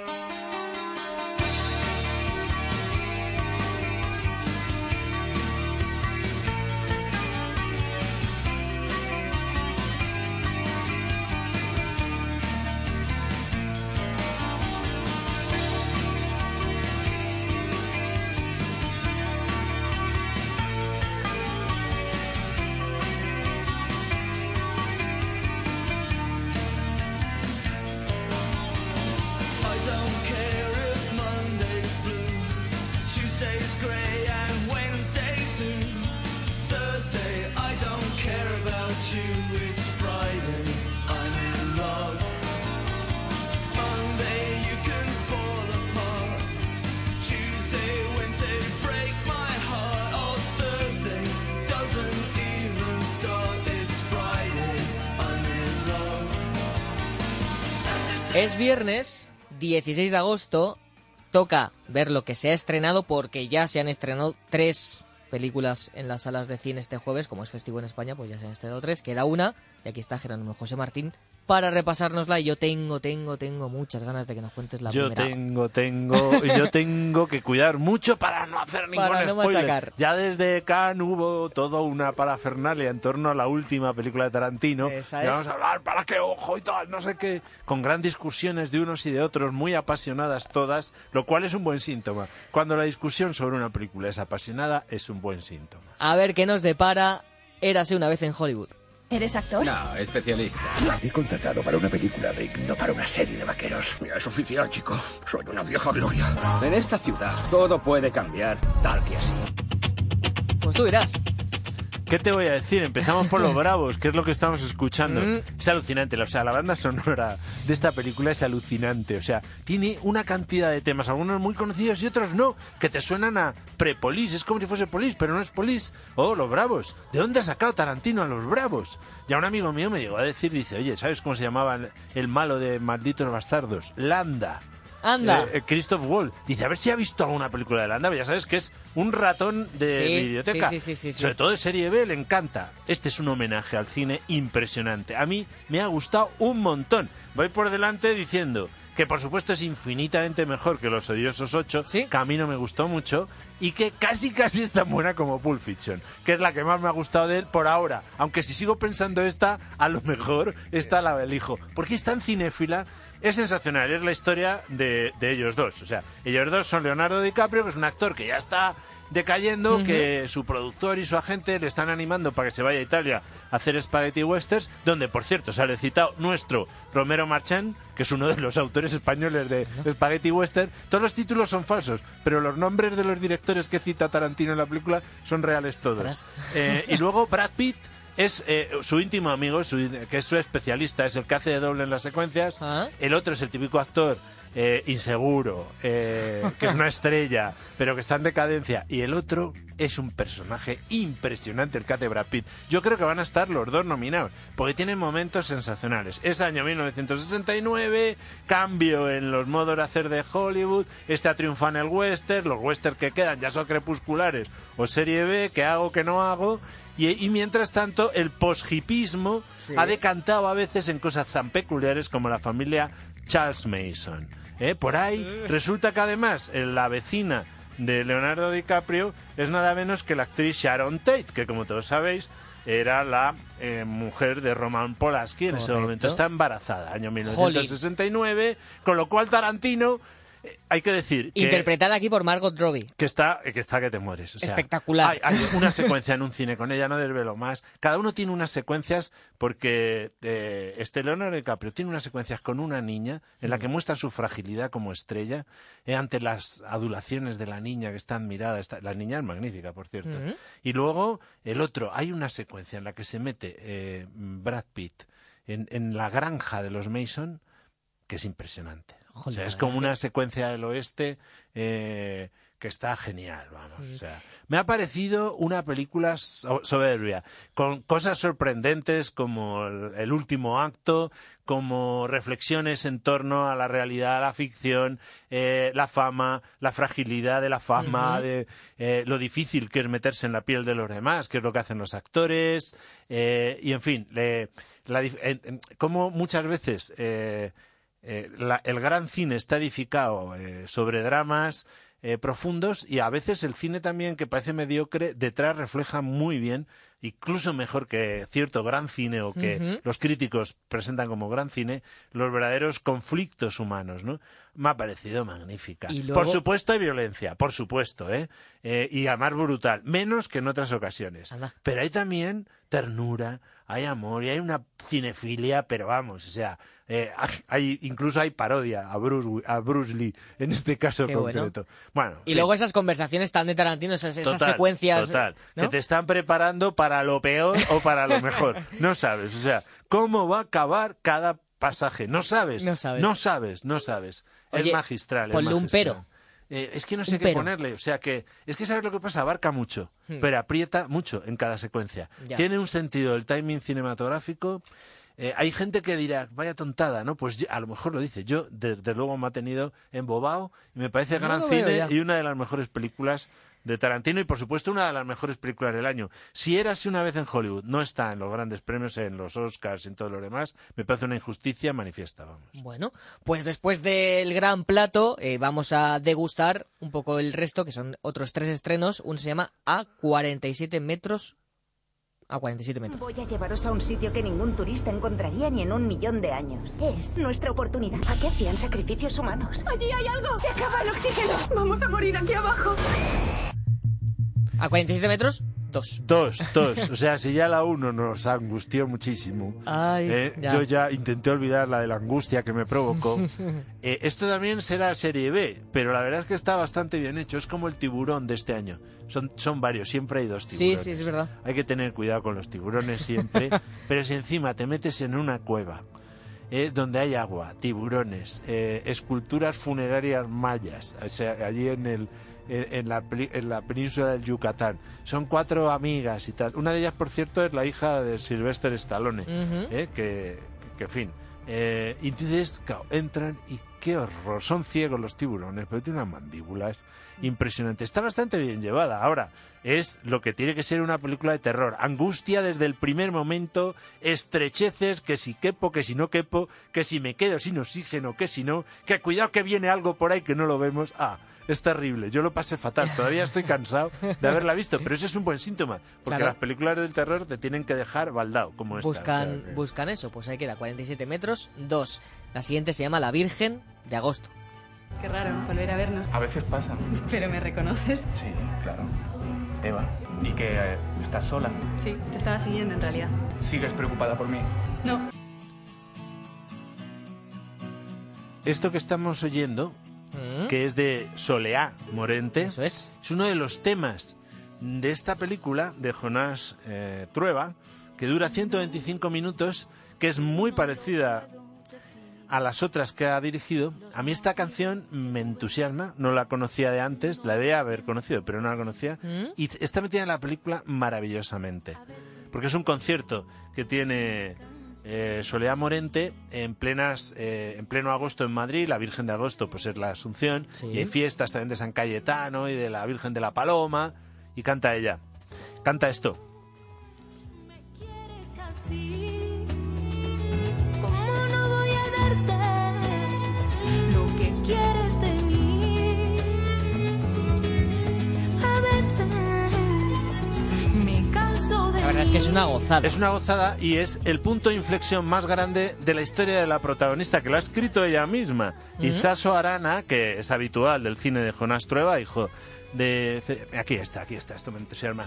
Es viernes, dieciséis de agosto, toca ver lo que se ha estrenado porque ya se han estrenado tres películas en las salas de cine este jueves. Como es festivo en España, pues ya se han estrenado tres, queda una, y aquí está Jerónimo José Martín para repasárnosla. Y yo tengo, tengo, tengo muchas ganas de que nos cuentes la yo primera. Yo tengo, tengo, yo tengo que cuidar mucho para no hacer ningún para no spoiler. machacar. Ya desde Cannes hubo toda una parafernalia en torno a la última película de Tarantino. Esa y es. vamos a hablar para qué ojo y tal, no sé qué, con gran discusiones de unos y de otros, muy apasionadas todas, lo cual es un buen síntoma. Cuando la discusión sobre una película es apasionada, es un buen síntoma. A ver qué nos depara Érase una vez en Hollywood. ¿Eres actor? No, especialista. Te he contratado para una película, Rick, no para una serie de vaqueros. Ya es oficial, chico. Soy una vieja gloria. En esta ciudad todo puede cambiar tal que así. Pues tú dirás. ¿Qué te voy a decir? Empezamos por los Bravos, que es lo que estamos escuchando. Mm. Es alucinante, o sea, la banda sonora de esta película es alucinante. O sea, tiene una cantidad de temas, algunos muy conocidos y otros no, que te suenan a pre-Police. Es como si fuese Police, pero no es Police. Oh, los Bravos. ¿De dónde ha sacado Tarantino a los Bravos? Ya un amigo mío me llegó a decir, dice, oye, ¿sabes cómo se llamaba el, el malo de Malditos Bastardos? Landa. Anda. Eh, Christoph Waltz. Dice, a ver si ha visto alguna película de Landa. Ya sabes que es un ratón de sí, biblioteca. Sí, sí, sí, sí, Sobre sí. todo de serie B, le encanta. Este es un homenaje al cine impresionante. A mí me ha gustado un montón. Voy por delante diciendo que por supuesto es infinitamente mejor que Los Odiosos ocho, ¿Sí? que a mí no me gustó mucho, y que casi casi es tan buena como Pulp Fiction, que es la que más me ha gustado de él por ahora. Aunque si sigo pensando esta, a lo mejor esta la elijo. Porque es tan cinéfila. Es sensacional, es la historia de, de ellos dos. O sea, ellos dos son Leonardo DiCaprio, que es un actor que ya está decayendo, uh-huh. que su productor y su agente le están animando para que se vaya a Italia a hacer spaghetti westerns, donde, por cierto, sale citado nuestro Romero Marchand, que es uno de los autores españoles de spaghetti western. Todos los títulos son falsos, pero los nombres de los directores que cita Tarantino en la película son reales todos. Eh, y luego Brad Pitt es eh, su íntimo amigo, su, que es su especialista, es el que hace de doble en las secuencias. ¿Ah? El otro es el típico actor eh, inseguro, eh, que es una estrella, pero que está en decadencia. Y el otro, es un personaje impresionante el que hace Brad Pitt. Yo creo que van a estar los dos nominados, porque tienen momentos sensacionales. Es año mil novecientos sesenta y nueve, cambio en los modos de hacer de Hollywood, este triunfa en el western, los western que quedan ya son crepusculares o serie B, que hago, que no hago, y, y mientras tanto el post-hipismo sí. ha decantado a veces en cosas tan peculiares como la familia Charles Manson. ¿Eh? Por ahí sí. resulta que además la vecina de Leonardo DiCaprio es nada menos que la actriz Sharon Tate, que como todos sabéis era la eh, mujer de Roman Polanski. En Correcto. Ese momento está embarazada, año mil novecientos sesenta y nueve, con lo cual Tarantino, eh, hay que decir que, interpretada aquí por Margot Robbie, que está que está que te mueres, o sea, espectacular. Hay, hay una secuencia en un cine con ella, no desvelo más. Cada uno tiene unas secuencias, porque eh, este Leonardo DiCaprio tiene unas secuencias con una niña en la que muestra su fragilidad como estrella eh, ante las adulaciones de la niña que está admirada. Está, la niña es magnífica, por cierto. Uh-huh. Y luego el otro, hay una secuencia en la que se mete eh, Brad Pitt en, en la granja de los Mason, que es impresionante. Joder, o sea, es como una secuencia del oeste eh, que está genial, vamos. O sea, me ha parecido una película so- soberbia, con cosas sorprendentes como el, el último acto, como reflexiones en torno a la realidad, a la ficción, eh, la fama, la fragilidad de la fama, uh-huh. de eh, lo difícil que es meterse en la piel de los demás, que es lo que hacen los actores, eh, y en fin, le, la, eh, como muchas veces... Eh, Eh, la, el gran cine está edificado eh, sobre dramas eh, profundos, y a veces el cine también, que parece mediocre, detrás refleja muy bien, incluso mejor que cierto gran cine o que uh-huh. los críticos presentan como gran cine, los verdaderos conflictos humanos, ¿no? Me ha parecido magnífica. ¿Y luego? Por supuesto hay violencia, por supuesto, ¿eh? eh y además brutal, menos que en otras ocasiones. Anda. Pero hay también ternura, hay amor y hay una cinefilia, pero vamos, o sea, eh, hay incluso hay parodia a Bruce, a Bruce Lee en este caso Qué concreto. Bueno, bueno y sí. luego esas conversaciones tan de Tarantino, esas, esas total, secuencias, total, ¿no? que te están preparando para lo peor o para lo mejor. No sabes, o sea, cómo va a acabar cada pasaje. No sabes, no sabes, no sabes, no sabes. Oye, es magistral. Ponle es magistral. un pero. Eh, es que no sé un qué pero. ponerle, o sea que es que sabes lo que pasa, abarca mucho, hmm. pero aprieta mucho en cada secuencia. Ya. Tiene un sentido el timing cinematográfico. Eh, hay gente que dirá, vaya tontada, ¿no? Pues ya, a lo mejor lo dice. Yo, desde luego, me ha tenido embobado y me parece no gran cine y una de las mejores películas de Tarantino, y por supuesto una de las mejores películas del año. Si Érase una vez en Hollywood no está en los grandes premios, en los Oscars y en todo lo demás, me parece una injusticia manifiesta, vamos. Bueno, pues después del gran plato eh, vamos a degustar un poco el resto, que son otros tres estrenos. Uno se llama A cuarenta y siete metros. A cuarenta y siete metros. Voy a llevaros a un sitio que ningún turista encontraría ni en un millón de años. Es nuestra oportunidad. ¿A qué hacían sacrificios humanos? ¡Allí hay algo! ¡Se acaba el oxígeno! ¡Vamos a morir aquí abajo! A cuarenta y siete metros, dos. Dos, dos. O sea, si ya la uno nos angustió muchísimo, Ay, eh, ya. yo ya intenté olvidar la de la angustia que me provocó. eh, esto también será serie B, pero la verdad es que está bastante bien hecho. Es como el Tiburón de este año. Son, son varios, siempre hay dos tiburones. Sí, sí, es verdad. Hay que tener cuidado con los tiburones siempre. Pero si encima te metes en una cueva eh, donde hay agua, tiburones, eh, esculturas funerarias mayas, o sea, allí en el... En la, en la península del Yucatán. Son cuatro amigas y tal. Una de ellas, por cierto, es la hija de Sylvester Stallone, uh-huh. eh, que, que, en fin. Eh, y entonces, claro, entran y qué horror. Son ciegos los tiburones, pero tienen unas mandíbulas impresionantes. Está bastante bien llevada. Ahora, es lo que tiene que ser una película de terror. Angustia desde el primer momento, estrecheces, que si quepo, que si no quepo, que si me quedo sin oxígeno, que si no, que cuidado que viene algo por ahí que no lo vemos. Ah, es terrible, yo lo pasé fatal, todavía estoy cansado de haberla visto, pero eso es un buen síntoma, porque claro, las películas del terror te tienen que dejar baldado, como esta. Buscan, o sea, que... buscan eso, pues ahí queda, cuarenta y siete metros, dos. La siguiente se llama La Virgen de Agosto. Qué raro, volver a vernos. A veces pasa. ¿Pero me reconoces? Sí, claro. Eva, ¿y que eh, estás sola? Sí, te estaba siguiendo en realidad. ¿Sigues preocupada por mí? No. Esto que estamos oyendo, que es de Soleá Morente, eso es. es uno de los temas de esta película de Jonás eh, Trueba, que dura ciento veinticinco minutos, que es muy parecida a las otras que ha dirigido, a mí esta canción me entusiasma, no la conocía de antes, la debía haber conocido, pero no la conocía, ¿Mm? y está metida en la película maravillosamente, porque es un concierto que tiene eh, Soledad Morente en plenas eh, en pleno agosto en Madrid, la Virgen de Agosto pues es la Asunción, sí. y hay fiestas también de San Cayetano y de la Virgen de la Paloma, y canta ella, canta esto. Lo que quieres de mí, a veces me canso de. La verdad es que es una gozada. Es una gozada y es el punto de inflexión más grande de la historia de la protagonista, que lo ha escrito ella misma. Uh-huh. Itzaso Arana, que es habitual del cine de Jonás Trueba, hijo de. Aquí está, aquí está, esto me entusiasma.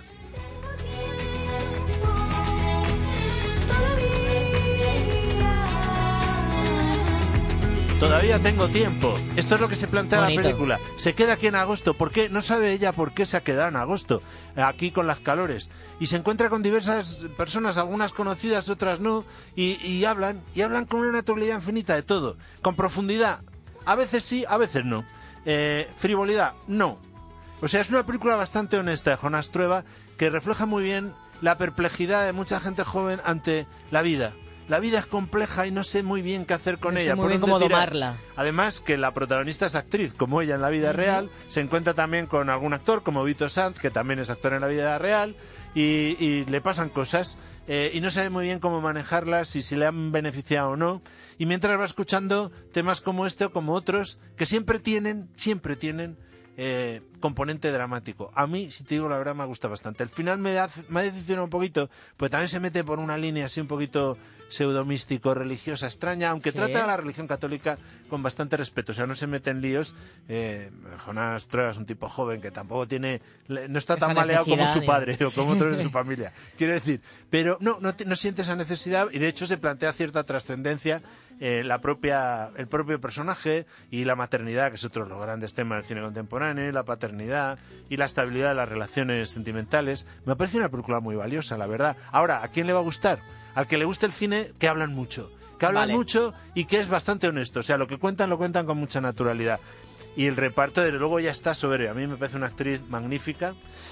Todavía tengo tiempo. Esto es lo que se plantea en la película. Se queda aquí en agosto. ¿Por qué? No sabe ella por qué se ha quedado en agosto, aquí con las calores. Y se encuentra con diversas personas, algunas conocidas, otras no, y, y hablan, y hablan con una naturalidad infinita de todo. Con profundidad. A veces sí, a veces no. Eh, frivolidad, no. O sea, es una película bastante honesta de Jonás Trueba, que refleja muy bien la perplejidad de mucha gente joven ante la vida. La vida es compleja y no sé muy bien qué hacer con no ella. No sé muy bien cómo domarla. Además, que la protagonista es actriz, como ella en la vida uh-huh. real. Se encuentra también con algún actor, como Vito Sanz, que también es actor en la vida real. Y, y le pasan cosas. Eh, y no sabe muy bien cómo manejarlas y si le han beneficiado o no. Y mientras va escuchando temas como este o como otros, que siempre tienen, siempre tienen... Eh, componente dramático. A mí, si te digo la verdad, me gusta bastante. El final me ha, me ha decepcionado un poquito, pues también se mete por una línea así un poquito pseudomístico, religiosa, extraña, aunque sí. trata a la religión católica con bastante respeto, o sea, no se mete en líos. eh, Jonás Trueba es un tipo joven que tampoco tiene, no está tan maleado como su padre o como otros de su familia, quiero decir, pero no, no, no siente esa necesidad y de hecho se plantea cierta trascendencia. Eh, la propia, el propio personaje y la maternidad, que es otro de los grandes temas del cine contemporáneo, la paternidad y la estabilidad de las relaciones sentimentales. Me parece una película muy valiosa, la verdad. Ahora, ¿a quién le va a gustar? Al que le guste el cine, que hablan mucho. Que hablan vale. mucho y que es bastante honesto. O sea, lo que cuentan, lo cuentan con mucha naturalidad. Y el reparto, desde luego, ya está soberbio. A mí me parece una actriz magnífica.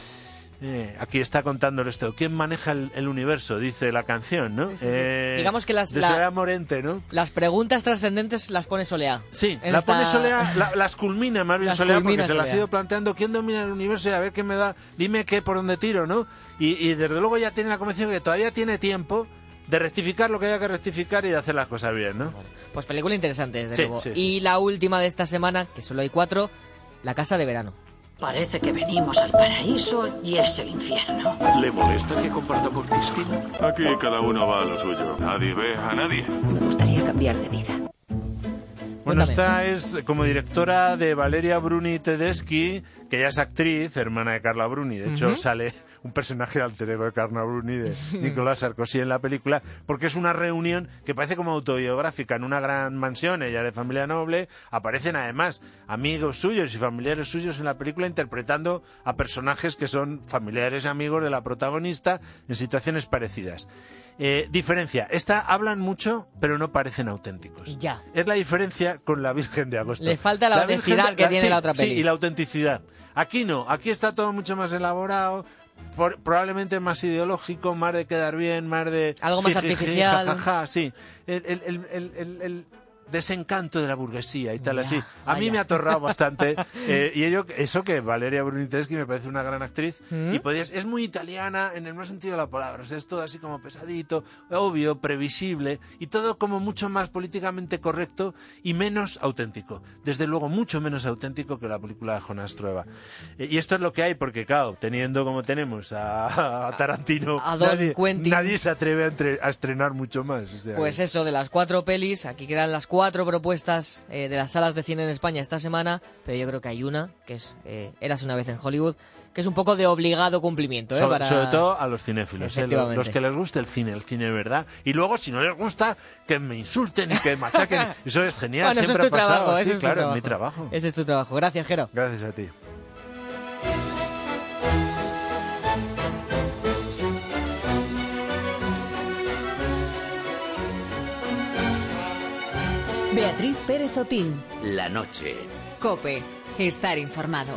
Eh, aquí está contándolo esto. ¿Quién maneja el, el universo? Dice la canción, ¿no? Sí, sí, sí. Eh, Digamos que las, de la, Soledad Morente, ¿no? Las preguntas trascendentes las pone Soledad. Sí, la esta... pone Soledad, la, las culmina más bien las Soledad, porque Soledad. Se las ha ido planteando. ¿Quién domina el universo? Y a ver qué me da. Dime qué, por dónde tiro, ¿no? Y, y desde luego ya tiene la convicción que todavía tiene tiempo de rectificar lo que haya que rectificar y de hacer las cosas bien, ¿no? Bueno, pues película interesante, desde sí, luego. Sí, y sí. la última de esta semana, que solo hay cuatro, La Casa de Verano. Parece que venimos al paraíso y es el infierno. ¿Le molesta que compartamos piscina? Aquí cada uno va a lo suyo. Nadie ve a nadie. Me gustaría cambiar de vida. Bueno, esta es como directora de Valeria Bruni Tedeschi, que ella es actriz, hermana de Carla Bruni. De hecho, uh-huh. sale un personaje alter ego de Carla Bruni, de Nicolás Sarkozy en la película, porque es una reunión que parece como autobiográfica en una gran mansión, ella de familia noble. Aparecen además amigos suyos y familiares suyos en la película interpretando a personajes que son familiares y amigos de la protagonista en situaciones parecidas. Eh, diferencia, esta hablan mucho pero no parecen auténticos. Ya. Es la diferencia con la Virgen de Agosto. Le falta la, la honestidad de, que la, tiene sí, la otra peli. Sí, y la autenticidad. Aquí no, aquí está todo mucho más elaborado, por, probablemente más ideológico, más de quedar bien, más de... Algo más jiji, artificial. Jajaja, sí. El, el, el, el, el, el desencanto de la burguesía y tal, ya, así. A vaya. mí me ha atorrado bastante. eh, y ello, eso que Valeria Bruni Tedeschi me parece una gran actriz. ¿Mm? Y podías, es muy italiana en el más sentido de la palabra. O sea, es todo así como pesadito, obvio, previsible y todo como mucho más políticamente correcto y menos auténtico. Desde luego, mucho menos auténtico que la película de Jonás Trueba. Eh, y esto es lo que hay porque, claro, teniendo como tenemos a, a Tarantino, a Don nadie, Quentin. nadie se atreve a, entre, a estrenar mucho más. O sea, pues eso, de las cuatro pelis, aquí quedan las cuatro propuestas eh, de las salas de cine en España esta semana, pero yo creo que hay una, que es eh, Érase una vez en Hollywood, que es un poco de obligado cumplimiento. ¿eh? sobre, Para... sobre todo a los cinéfilos, ¿eh? los, los que les guste el cine, el cine de verdad. Y luego, si no les gusta, que me insulten y que machaquen. Eso es genial, bueno, siempre eso es tu ha pasado. trabajo, Sí, ese es claro, tu trabajo. es mi trabajo. Ese es tu trabajo. Gracias, Jero. Gracias a ti. Beatriz Pérez Otín. La noche. COPE. Estar informado.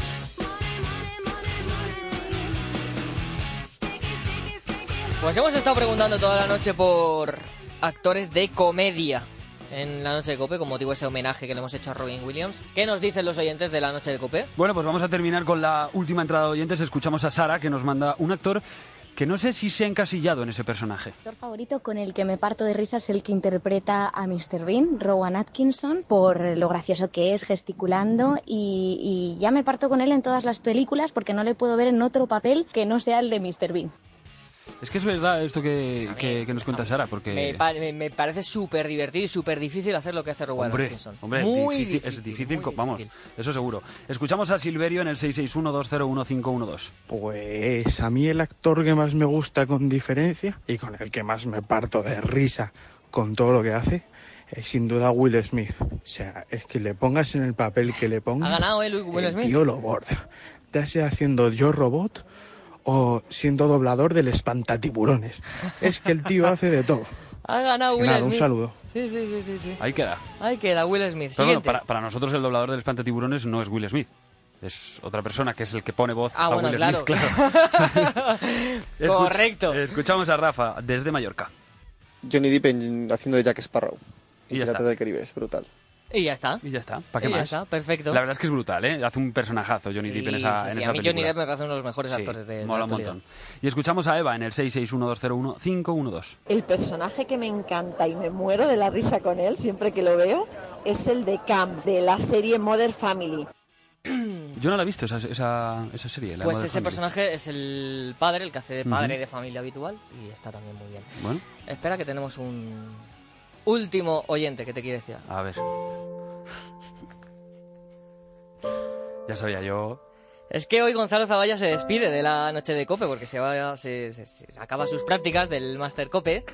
Pues hemos estado preguntando toda la noche por actores de comedia en la noche de COPE, con motivo de ese homenaje que le hemos hecho a Robin Williams. ¿Qué nos dicen los oyentes de la noche de COPE? Bueno, pues vamos a terminar con la última entrada de oyentes. Escuchamos a Sara, que nos manda un actor que no sé si se ha encasillado en ese personaje. Mi actor favorito con el que me parto de risa es el que interpreta a mister Bean, Rowan Atkinson, por lo gracioso que es gesticulando, y, y ya me parto con él en todas las películas porque no le puedo ver en otro papel que no sea el de mister Bean. Es que es verdad esto que, que, que nos cuenta Sara, porque... Me, pa me, me parece súper divertido y súper difícil hacer lo que hace Rowan hombre, Atkinson. Hombre, muy difícil, difícil, es difícil, muy vamos, difícil. Eso seguro. Escuchamos a Silverio en el seis seis uno, dos cero uno, cinco uno dos. Pues a mí el actor que más me gusta con diferencia y con el que más me parto de risa con todo lo que hace es sin duda Will Smith. O sea, es que le pongas en el papel que le pongas... ¿Ha ganado él, Will Smith? El tío lo borda. Ya sea haciendo Yo Robot o siendo doblador del Espantatiburones. Es que el tío hace de todo. Ha ganado Will Nada, Smith. un saludo. Sí, sí, sí, sí, sí. Ahí queda. Ahí queda Will Smith. Pero bueno, Siguiente. para, para nosotros el doblador del Espantatiburones no es Will Smith. Es otra persona que es el que pone voz Ah, a bueno, Will claro. Smith. Claro. Escuch- Correcto. Escuchamos a Rafa desde Mallorca. Johnny Depp en- haciendo de Jack Sparrow. Y ya Piratas está. del Caribe, es brutal. Y ya está. Y ya está. ¿Para qué Y ya más? está, perfecto. La verdad es que es brutal, ¿eh? Hace un personajazo Johnny Sí, Depp en esa, sí, en sí. esa A mí película. Johnny Depp me parece uno de los mejores Sí, actores de, de mola la un actualidad. montón. Y escuchamos a Eva en el seis seis uno, dos cero uno, cinco uno dos. El personaje que me encanta y me muero de la risa con él siempre que lo veo es el de Cam, de la serie Modern Family. Yo no la he visto esa, esa, esa serie. La Pues Modern ese Family. personaje es el padre, el que hace de padre Ujú. de familia habitual, y está también muy bien. Bueno, Espera, que tenemos un último oyente que te quiere decir. a ver. Ya sabía yo. Es que hoy Gonzalo Zavalla se despide de la noche de COPE porque se va, se, se- se acaba sus prácticas del Máster COPE.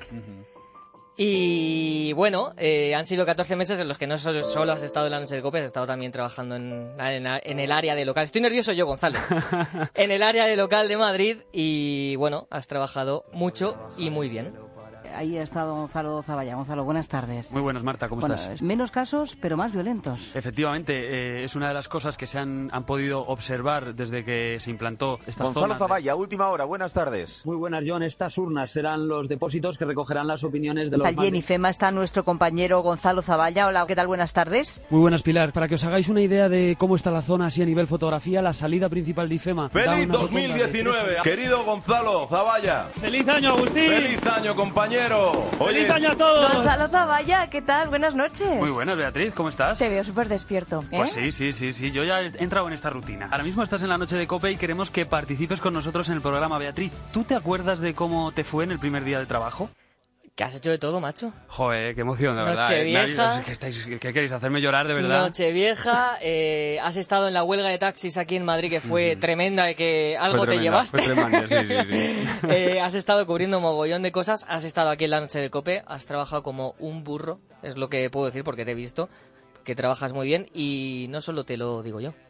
Y bueno, eh, han sido catorce meses en los que no solo, solo has estado en la noche de COPE, has estado también trabajando en, en, en el área de local. Estoy nervioso yo, Gonzalo. En el área de local de Madrid, y bueno, has trabajado mucho y muy bien. Ahí ha estado Gonzalo Zavalla. Gonzalo, buenas tardes. Muy buenas, Marta, ¿cómo Bueno, estás? menos casos, pero más violentos. Efectivamente, eh, es una de las cosas que se han, han podido observar desde que se implantó esta Gonzalo zona. Zavalla, última hora, buenas tardes. Muy buenas, John. Estas urnas serán los depósitos que recogerán las opiniones de los... Allí en IFEMA está nuestro compañero Gonzalo Zavalla. Hola, ¿qué tal? Buenas tardes. Muy buenas, Pilar. Para que os hagáis una idea de cómo está la zona así a nivel fotografía, la salida principal de IFEMA... da ¡Feliz una dos mil diecinueve! rotonda de- Querido Gonzalo Zavalla. ¡Feliz año, Agustín! ¡Feliz año, compañero! Oye, ¡Feliz año a todos! Gonzalo Zavalla, ¿qué tal? Buenas noches. Muy buenas, Beatriz, ¿cómo estás? Te veo súper despierto. ¿eh? Pues sí, sí, sí, sí, yo ya he entrado en esta rutina. Ahora mismo estás en la noche de COPE y queremos que participes con nosotros en el programa. Beatriz, ¿tú te acuerdas de cómo te fue en el primer día de trabajo? ¿Qué has hecho de todo, macho? Joder, qué emoción, de verdad. Nochevieja. eh. Nadie- ¿Qué, estáis- qué queréis? ¿Hacerme llorar, de verdad? Nochevieja, eh, has estado en la huelga de taxis aquí en Madrid, que fue tremenda y que algo Fue te tremenda, llevaste. fue tremenda, sí, sí, sí. Eh, has estado cubriendo mogollón de cosas, has estado aquí en la noche de COPE, has trabajado como un burro, es lo que puedo decir porque te he visto, que trabajas muy bien, y no solo te lo digo yo.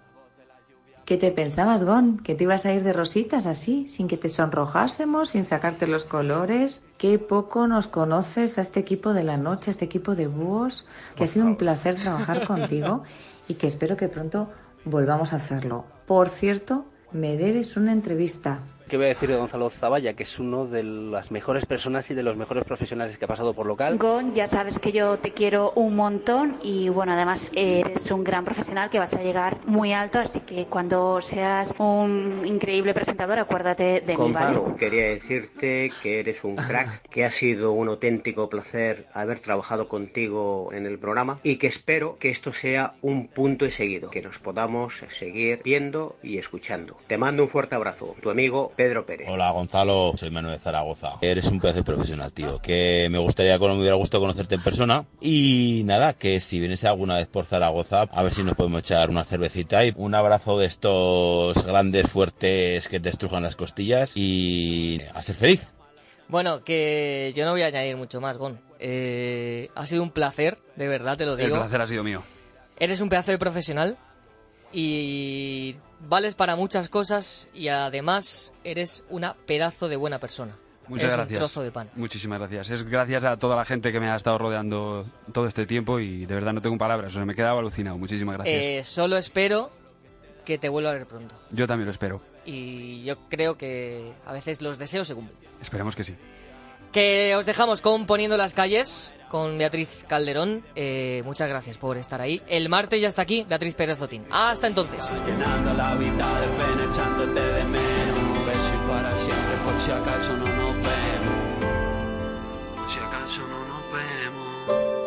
¿Qué te pensabas, Gon? ¿Que te ibas a ir de rositas así, sin que te sonrojásemos, sin sacarte los colores? Qué poco nos conoces a este equipo de la noche, a este equipo de búhos, que ha sido un placer trabajar contigo y que espero que pronto volvamos a hacerlo. Por cierto, me debes una entrevista. ¿Qué voy a decir de Gonzalo Zavalla? Que es uno de las mejores personas y de los mejores profesionales que ha pasado por local. Gon, ya sabes que yo te quiero un montón y bueno, además eres un gran profesional que vas a llegar muy alto, así que cuando seas un increíble presentador, acuérdate de mí, ¿vale? Gonzalo, quería decirte que eres un crack, que ha sido un auténtico placer haber trabajado contigo en el programa y que espero que esto sea un punto y seguido, que nos podamos seguir viendo y escuchando. Te mando un fuerte abrazo, tu amigo Pedro Pérez. Hola Gonzalo, soy Manuel de Zaragoza. Eres un pedazo de profesional, tío. Que me gustaría, me hubiera gustado conocerte en persona. Y nada, que si vienes alguna vez por Zaragoza, a ver si nos podemos echar una cervecita y un abrazo de estos grandes, fuertes que te estrujan las costillas y a ser feliz. Bueno, que yo no voy a añadir mucho más, Gon. Eh, ha sido un placer, de verdad te lo digo. El placer ha sido mío. Eres un pedazo de profesional y vales para muchas cosas y además eres una pedazo de buena persona. Muchas es gracias. un trozo de pan. Muchísimas gracias. Es gracias a toda la gente que me ha estado rodeando todo este tiempo y de verdad no tengo palabras. O sea, me he quedado alucinado. Muchísimas gracias. Eh, solo espero que te vuelva a ver pronto. Yo también lo espero. Y yo creo que a veces los deseos se cumplen. Esperemos que sí. Que os dejamos con Poniendo las calles, con Beatriz Calderón. Eh, muchas gracias por estar ahí. El martes ya está aquí Beatriz Pérez Otín. Hasta entonces. Llenando la vida de pena, echándote de menos. Beso y para siempre, por si acaso no nos vemos. Por si acaso no nos vemos.